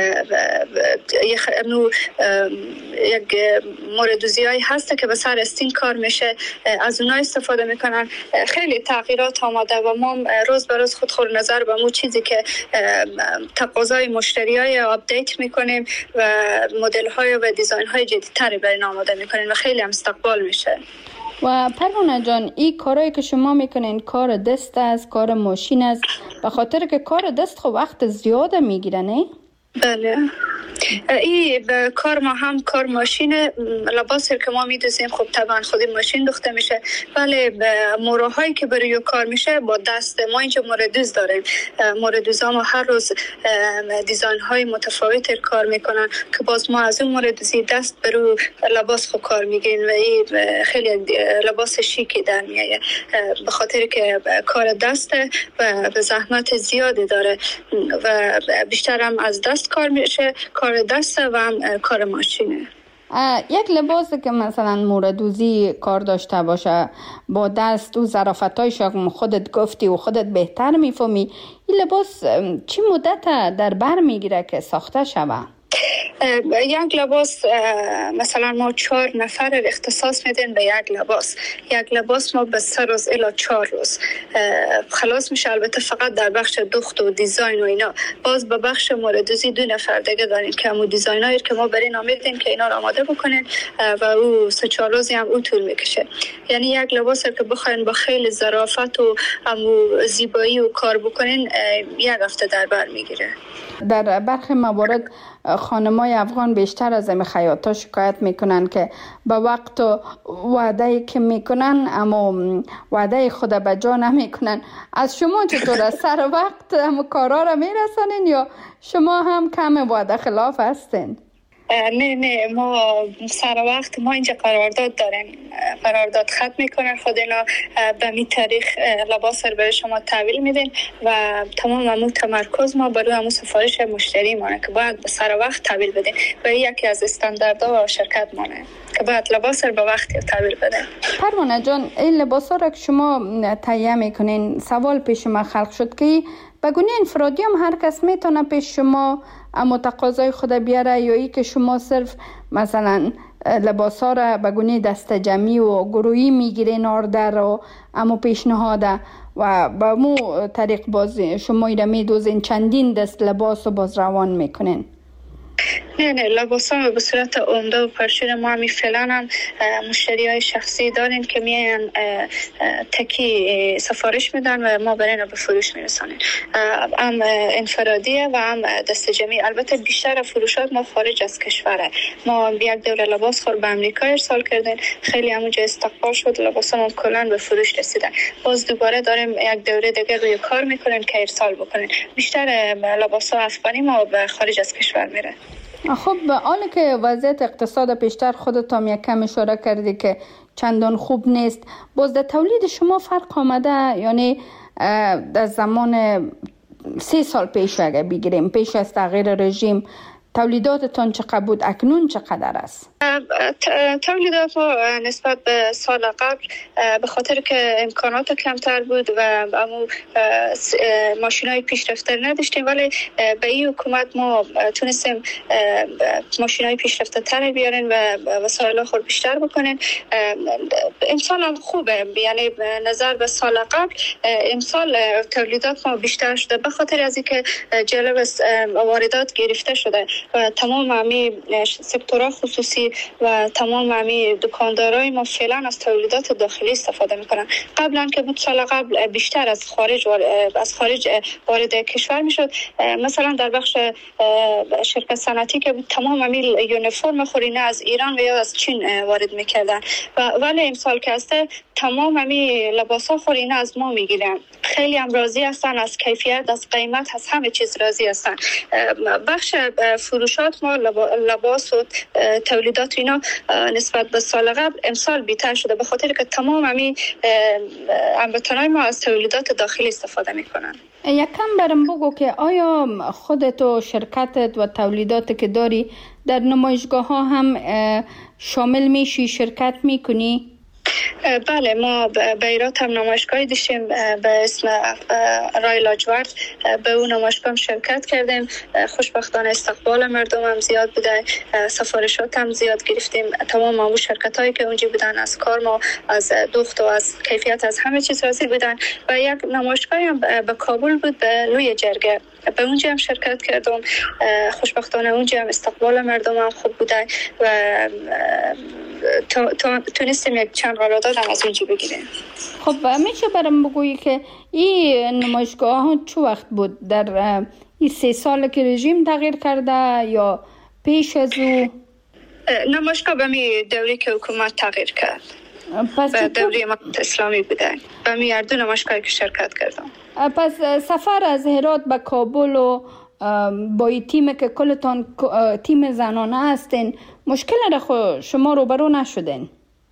یک موردوزی هایی هسته که به سر استین کار میشه، از اونها استفاده میکنن. خیلی تغییرات آمده و ما روز به روز خود خود نظر به مو چیزی که تقاضای مشتری های آپدیت میکنیم و مدل های و دیزاین های جدیدتری برای این آماده میکنیم و خیلی هم استقبال میشه. و پروانه جان، این کارهایی که شما میکنین کار دست است، کار ماشین است، به خاطر که کار دست خب وقت زیاده میگیره نه؟ بله. این کار ما هم کار ماشین لباسی که ما میدوزیم خب طبعا خودی ماشین دوخته میشه، ولی موراهایی که برای کار میشه با دست. ما اینجا موردوز داریم، موردوزا ما هر روز دیزاین های متفاوت کار میکنن که باز ما از اون موردوزی دست برای لباس خود کار میگیریم و این خیلی لباس شیکی در میایه به خاطر که کار دسته و به زحمت زیادی داره و بیشتر هم از دست کار میشه، کار دسته و هم کار ماشینه. یک لباسی که مثلا موردوزی کار داشته باشه با دست و ظرافتایش خودت گفتی و خودت بهتر میفهمی، این لباس چی مدت در بر میگیره که ساخته شوه؟ یک لباس مثلا ما چهار نفر اختصاص میدیم به یک لباس. یک لباس ما به سه روز الی چهار روز خلاص میشه. البته فقط در بخش دوخت و دیزاین و اینا باز به بخش موردوزی دو نفر دیگه داریم که همون دیزاینایی که ما برای اینا میدیم که اینا رو آماده بکنین و او سه چهار روزی هم او طول میکشه. یعنی یک لباس که بخواین با خیلی ظرافت و همون زیبایی و کار بکنین یک هفته در بر میگیره. در برخی موارد خانمای افغان بیشتر از این خیاطا شکایت میکنن که به وقت و وعده که میکنن اما وعده خود به جا نمیکنن. از شما چطور از سر وقت هم کارا را میرسانین یا شما هم کم وعده خلاف هستین؟ نه نه ما سر وقت ما اینجا قرارداد داریم. قرارداد خط میکنن خود اینا به می تاریخ لباس رو برای شما تحویل میدین و تمام همون تمرکز ما برای همون سفارش مشتری مانه که باید به سر وقت تحویل بدین. و یکی از استانداردها و شرکت مانه که باید لباس رو به وقت تحویل بدین. پروانه جان، این لباس ها را که شما تهیه میکنین، سوال پیش ما خلق شد که به گونه انفرادی هم هر کس میتونه پیش شما اما تقاضای خود بیاره یا ای که شما صرف مثلا لباس ها را به گونه دست جمعی و گروهی میگیرین آردر و اما پیشنهاده و به مو طریق باز شما ایره میدوزین چندین دست لباس و باز روان میکنین؟ نه نه لباس ها به صورت عمده و پرشور ما همی فعلا هم مشتری های شخصی داریم که میان تکی سفارش میدن و ما برای اینا به فروش میرسانیم. هم انفرادیه و هم دست جمعی. البته بیشتر فروشات ما خارج از کشوره. ما یک دوره لباس خور به امریکا ارسال کردیم، خیلی همونجا استقبال شد، لباس ما کلن به فروش رسیدن. باز دوباره داریم یک دوره دیگه روی کار میکنیم که ارسال بکنیم. بیشتر لباس ها افغانی ما به خارج از کشور میره. خب حالا که وضعیت اقتصاد پیشتر خودت هم یک کم اشاره کردی که چندان خوب نیست، باز در تولید شما فرق آمده؟ یعنی در زمان سه سال پیش اگه بگیریم پیش از تغییر رژیم تولیداتتان چقدر بود، اکنون چقدر است؟ تولیدات ما نسبت به سال قبل به خاطر که امکانات کمتر بود و امو ماشینای پیشرفته نداشتیم، ولی به این حکومت ما تونستیم ماشینای پیشرفته تر بیارین و وسایل خود بیشتر بکنین. امسال هم خوبه، یعنی نظر به سال قبل امسال تولیدات ما بیشتر شده به خاطر از اینکه جلب واردات گرفته شده و تمام همی سکتورها خصوصی و تمام همی دکاندارای ما فعلا از تولیدات داخلی استفاده میکنن. قبلا که بود سال قبل بیشتر از خارج از خارج وارد کشور میشد. مثلا در بخش شرکت صنعتی که بود تمام همی یونیفرم خورینه از ایران و یا از چین وارد میکردن و ولی امسال که هسته تمام همی لباسا خورینه از ما میگیرن. خیلی هم راضی هستن از کیفیت، از قیمت، از همه چیز راضی هستن. بخش فروشات ما لباس و تولیدات اینا نسبت به سال قبل امسال بیشتر شده به خاطر که تمام همین هموطنای ما از تولیدات داخلی استفاده میکنن. یکم برام بگو که آیا خودت و شرکتت و تولیدات که داری در نمایشگاه ها هم شامل میشی، شرکت میکنی؟ بله، ما به ایرات هم نمایشگاهی داشتیم به اسم رای لاجورد. به اون نمایشگاه شرکت کردیم. خوشبختانه استقبال مردم هم زیاد بوده، سفارشات هم زیاد گرفتیم. تمام اون شرکت هایی که اونجا بودن از کار ما، از دوخت و از کیفیت، از همه چیز راضی بودن. و یک نمایشگاهی هم به کابل بود به لوی جرگه، به اونجا هم شرکت کردم. خوشبختانه اونجا هم استقبال مردم هم خوب بوده و تونستیم یک چند قرارداد هم از اونجا بگیریم. خب میشه برام بگویی که این نمایشگاه ها چه وقت بود؟ در این سه سال که رژیم تغییر کرده یا پیش از او؟ نمایشگاه به می دوری که حکومت تغییر کرد، به دوری امارت اسلامی بوده. به می هر دو نمایشگاهی که شرکت کردم. پس سفر از هرات به کابل و با این تیم که کلتان تیم زنانه هستین، مشکل را شما روبرو نشدین؟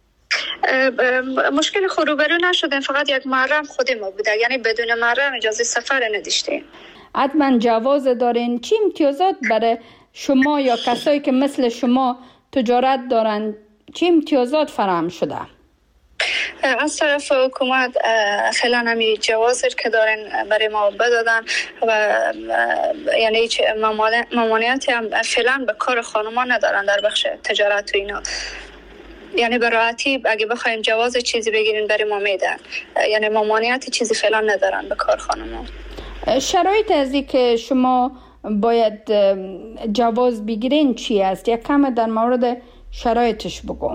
مشکل خود روبرو نشدین، فقط یک محرم خود ما بوده، یعنی بدون محرم اجازه سفر نداشتیم. حتما جواز دارین. چی امتیازات برای شما یا کسایی که مثل شما تجارت دارن، چی امتیازات فراهم شده؟ از طرف حکومت فعلا همی جوازی که دارن برای ما بدادن و یعنی هیچ ممانعتی هم فعلا به کار خانوما ندارن در بخش تجارت و اینا. یعنی به راحتی اگه بخوایم جواز چیزی بگیرین برای ما میدن، یعنی ممانعتی چیزی فعلا ندارن به کار خانوما. شرایط از این که شما باید جواز بگیرین چی است؟ یک کم در مورد شرایطش بگو.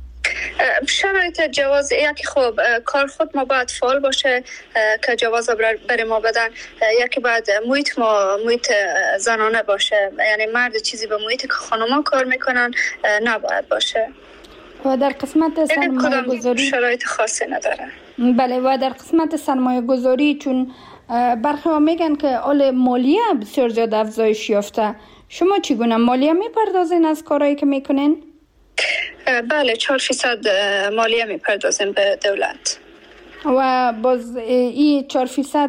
شرایط جواز یکی خوب کار خود ما باید فعال باشه که جواز برای ما بدن، یکی باید محیط ما محیط زنانه باشه، یعنی مرد چیزی به محیط که خانوما کار میکنن نباید باشه. و در قسمت سرمایه گذاری شرایط خاصی نداره. بله، و در قسمت سرمایه گذاری چون برخی ها میگن که آل مالیه بسیار زیاد افزایش یافته، شما چگونه مالیه میپردازین از کارهایی که میکنین؟ بله، چهار فیصد مالیه میپردازیم به دولت. و باز این چهار فیصد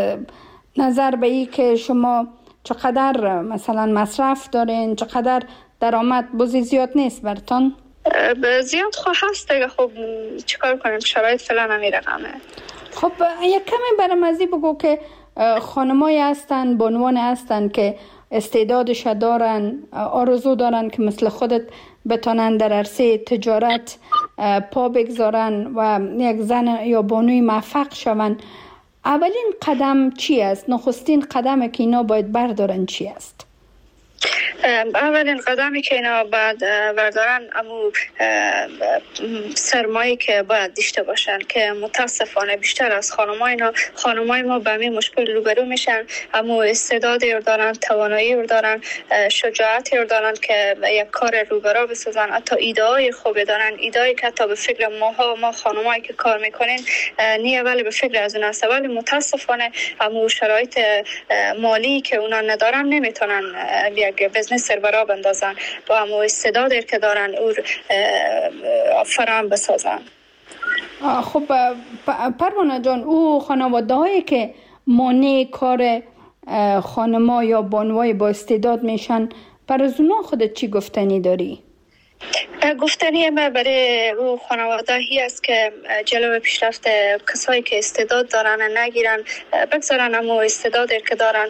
نظر به این که شما چقدر مثلا مصرف دارین، چقدر درآمد، بازی زیاد نیست برتان؟ زیاد خواه هست دیگه. خب چیکار کنیم، شرایط فعلا همین رقمه. خب یک کمی برام ازی بگو که خانمایی هستن، بانوان هستن که استعدادش دارن، آرزو دارن که مثل خودت بتونن در عرصه تجارت پا بگذارن و یک زن یا بانوی موفق شون. اولین قدم چی است؟ نخستین قدم که اینا باید بردارن چی است؟ اولین قدمی که اینا باید بردارن امو سرمایه که باید داشته باشن که متاسفانه بیشتر از خانمای اینا خانمای ما به همین مشکل روبرو میشن. امو استعدادی رو دارن، توانایی رو دارن، شجاعتی رو دارن که یک کار روبرو بسازن، حتی ایده‌های خوبی دارن، ایده‌ای که حتی به فکر ماها ما خانمایی که کار میکنین نیه ولی به فکر از اون است، ولی متاسفانه امو شرایط مالی که اونا ندارن نمیتونن یک بزنس سربرا بندازن و همو استعدادی که دارن او فراهم بسازن. خب پروانه جان، او خانواده هایی که مانع کار خانما یا بانوای با استعداد میشن، پر از اونا خودت چی گفتنی داری؟ گفتنی ما برای او خانواده هی است که جلو پیشرفت کسایی که استعداد دارن نگیرن، بگذارن اما استعدادی که دارن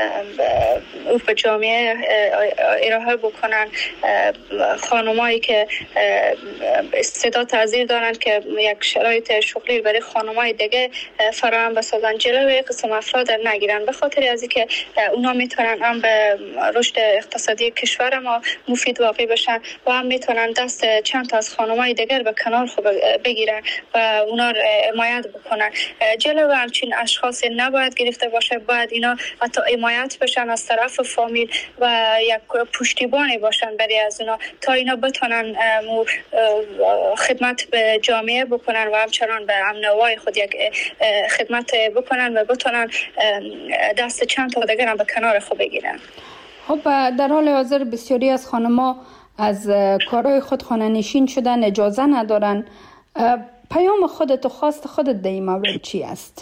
او به جامعه ارائه بکنن. خانمایی که استعداد تحضیر دارن که یک شرایط شغلی برای خانمای دیگه فراهم بسازن، جلوی قسم افراد نگیرن، به خاطر از اینکه اونا میتونن هم به رشد اقتصادی کشور ما مفید واقع بشن و هم میتونن دست چند تا از خانمای دیگر به کنار خوب بگیرن و اونا رو حمایت بکنن. جلو همچین اشخاص نباید گرفته باشه، باید اینا حتی حمایت بشن از طرف فامیل و یک پشتیبانی باشن برای از اونا تا اینا بتونن خدمت به جامعه بکنن و همچنان به امنوای خود یک خدمت بکنن و بتونن دست چند تا دیگر هم به کنار خوب بگیرن. خب در حال حاضر بسیاری از خانم‌ها از کارهای خود خانه نشین شدن، اجازه ندارن. پیام خودت و خواست خودت در این مورد چی است؟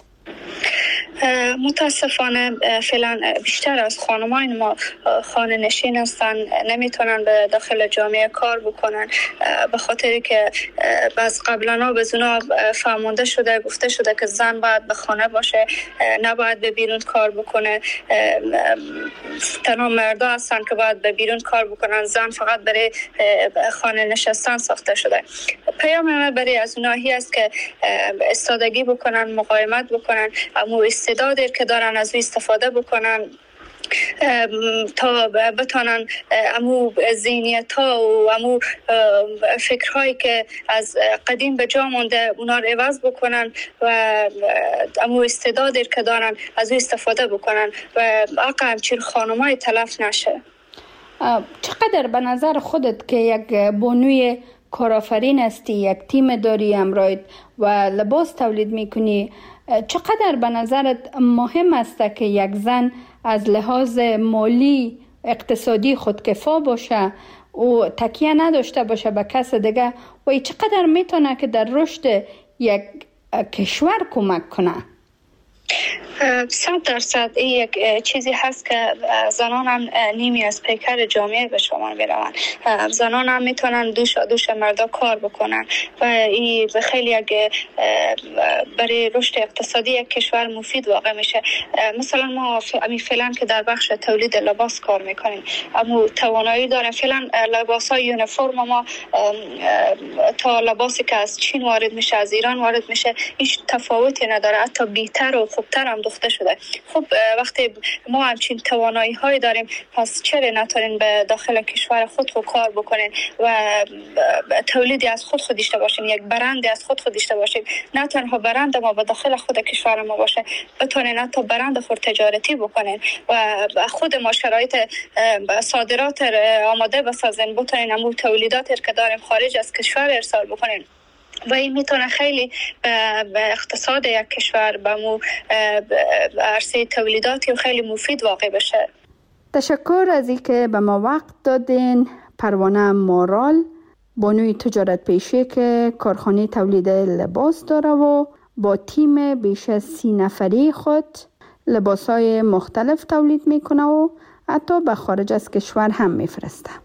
متاسفانه فعلا بیشتر از خانمای ما خانه نشین هستن، نمیتونن به داخل جامعه کار بکنن به خاطری که بعض قبلا به زنا فهمونده شده، گفته شده که زن باید به خانه باشه، نباید به بیرون کار بکنه. تنها مردا هستن که باید به بیرون کار بکنن، زن فقط برای خانه نشستن ساخته شده. پیام من برای از اونایی است که استادگی بکنن، مقاومت بکنن، اما استعدادی که دارن از او استفاده بکنن تا بتونن امو ذهنیت ها و امو فکرهایی که از قدیم به جا مونده اونا رو عوض بکنن و امو استعدادی که دارن از او استفاده بکنن و حق همچین خانمای تلف نشه. چقدر به نظر خودت که یک بانوی کارآفرین هستی، یک تیم داری همراهت و لباس تولید میکنی، چقدر به نظرت مهم است که یک زن از لحاظ مالی اقتصادی خودکفا باشه و تکیه نداشته باشه به کس دیگه و چقدر میتونه که در رشد یک کشور کمک کنه؟ صد درصد این یک چیزی هست که زنان هم نیمی از پیکر جامعه به شما میروند. زنان هم میتونن دوش دوش مردا کار بکنن و این خیلی یک برای رشد اقتصادی یک کشور مفید واقع میشه. مثلا ما فعلا که در بخش تولید لباس کار میکنیم، اما توانایی داریم فعلا لباس های یونیفرم ما تا لباسی که از چین وارد میشه از ایران وارد میشه هیچ تفاوتی نداره، حتی بی‌تر و خوبتر هم دخته شده. خب وقتی ما همچین توانایی های داریم، پس چرا نتونین به داخل کشور خود خود کار بکنین و تولیدی از خود خود داشته باشین، یک برندی از خود خود داشته باشین. نه تنها برند ما به داخل خود کشور ما باشه، بتونین حتی برند خود تجارتی بکنین و خود ما شرایط صادرات آماده بسازین، بتونین همون تولیدات که داریم خارج از کشور ارسال بکنین و این میتونه خیلی به اقتصاد یک کشور به مو عرصه تولیداتی و خیلی مفید واقع بشه. تشکر از اینکه به ما وقت دادین. پروانه مارال، بانوی تجارت پیشه که کارخانه تولید لباس داره و با تیم بیش از سی نفری خود لباسای مختلف تولید میکنه و حتی به خارج از کشور هم میفرسته.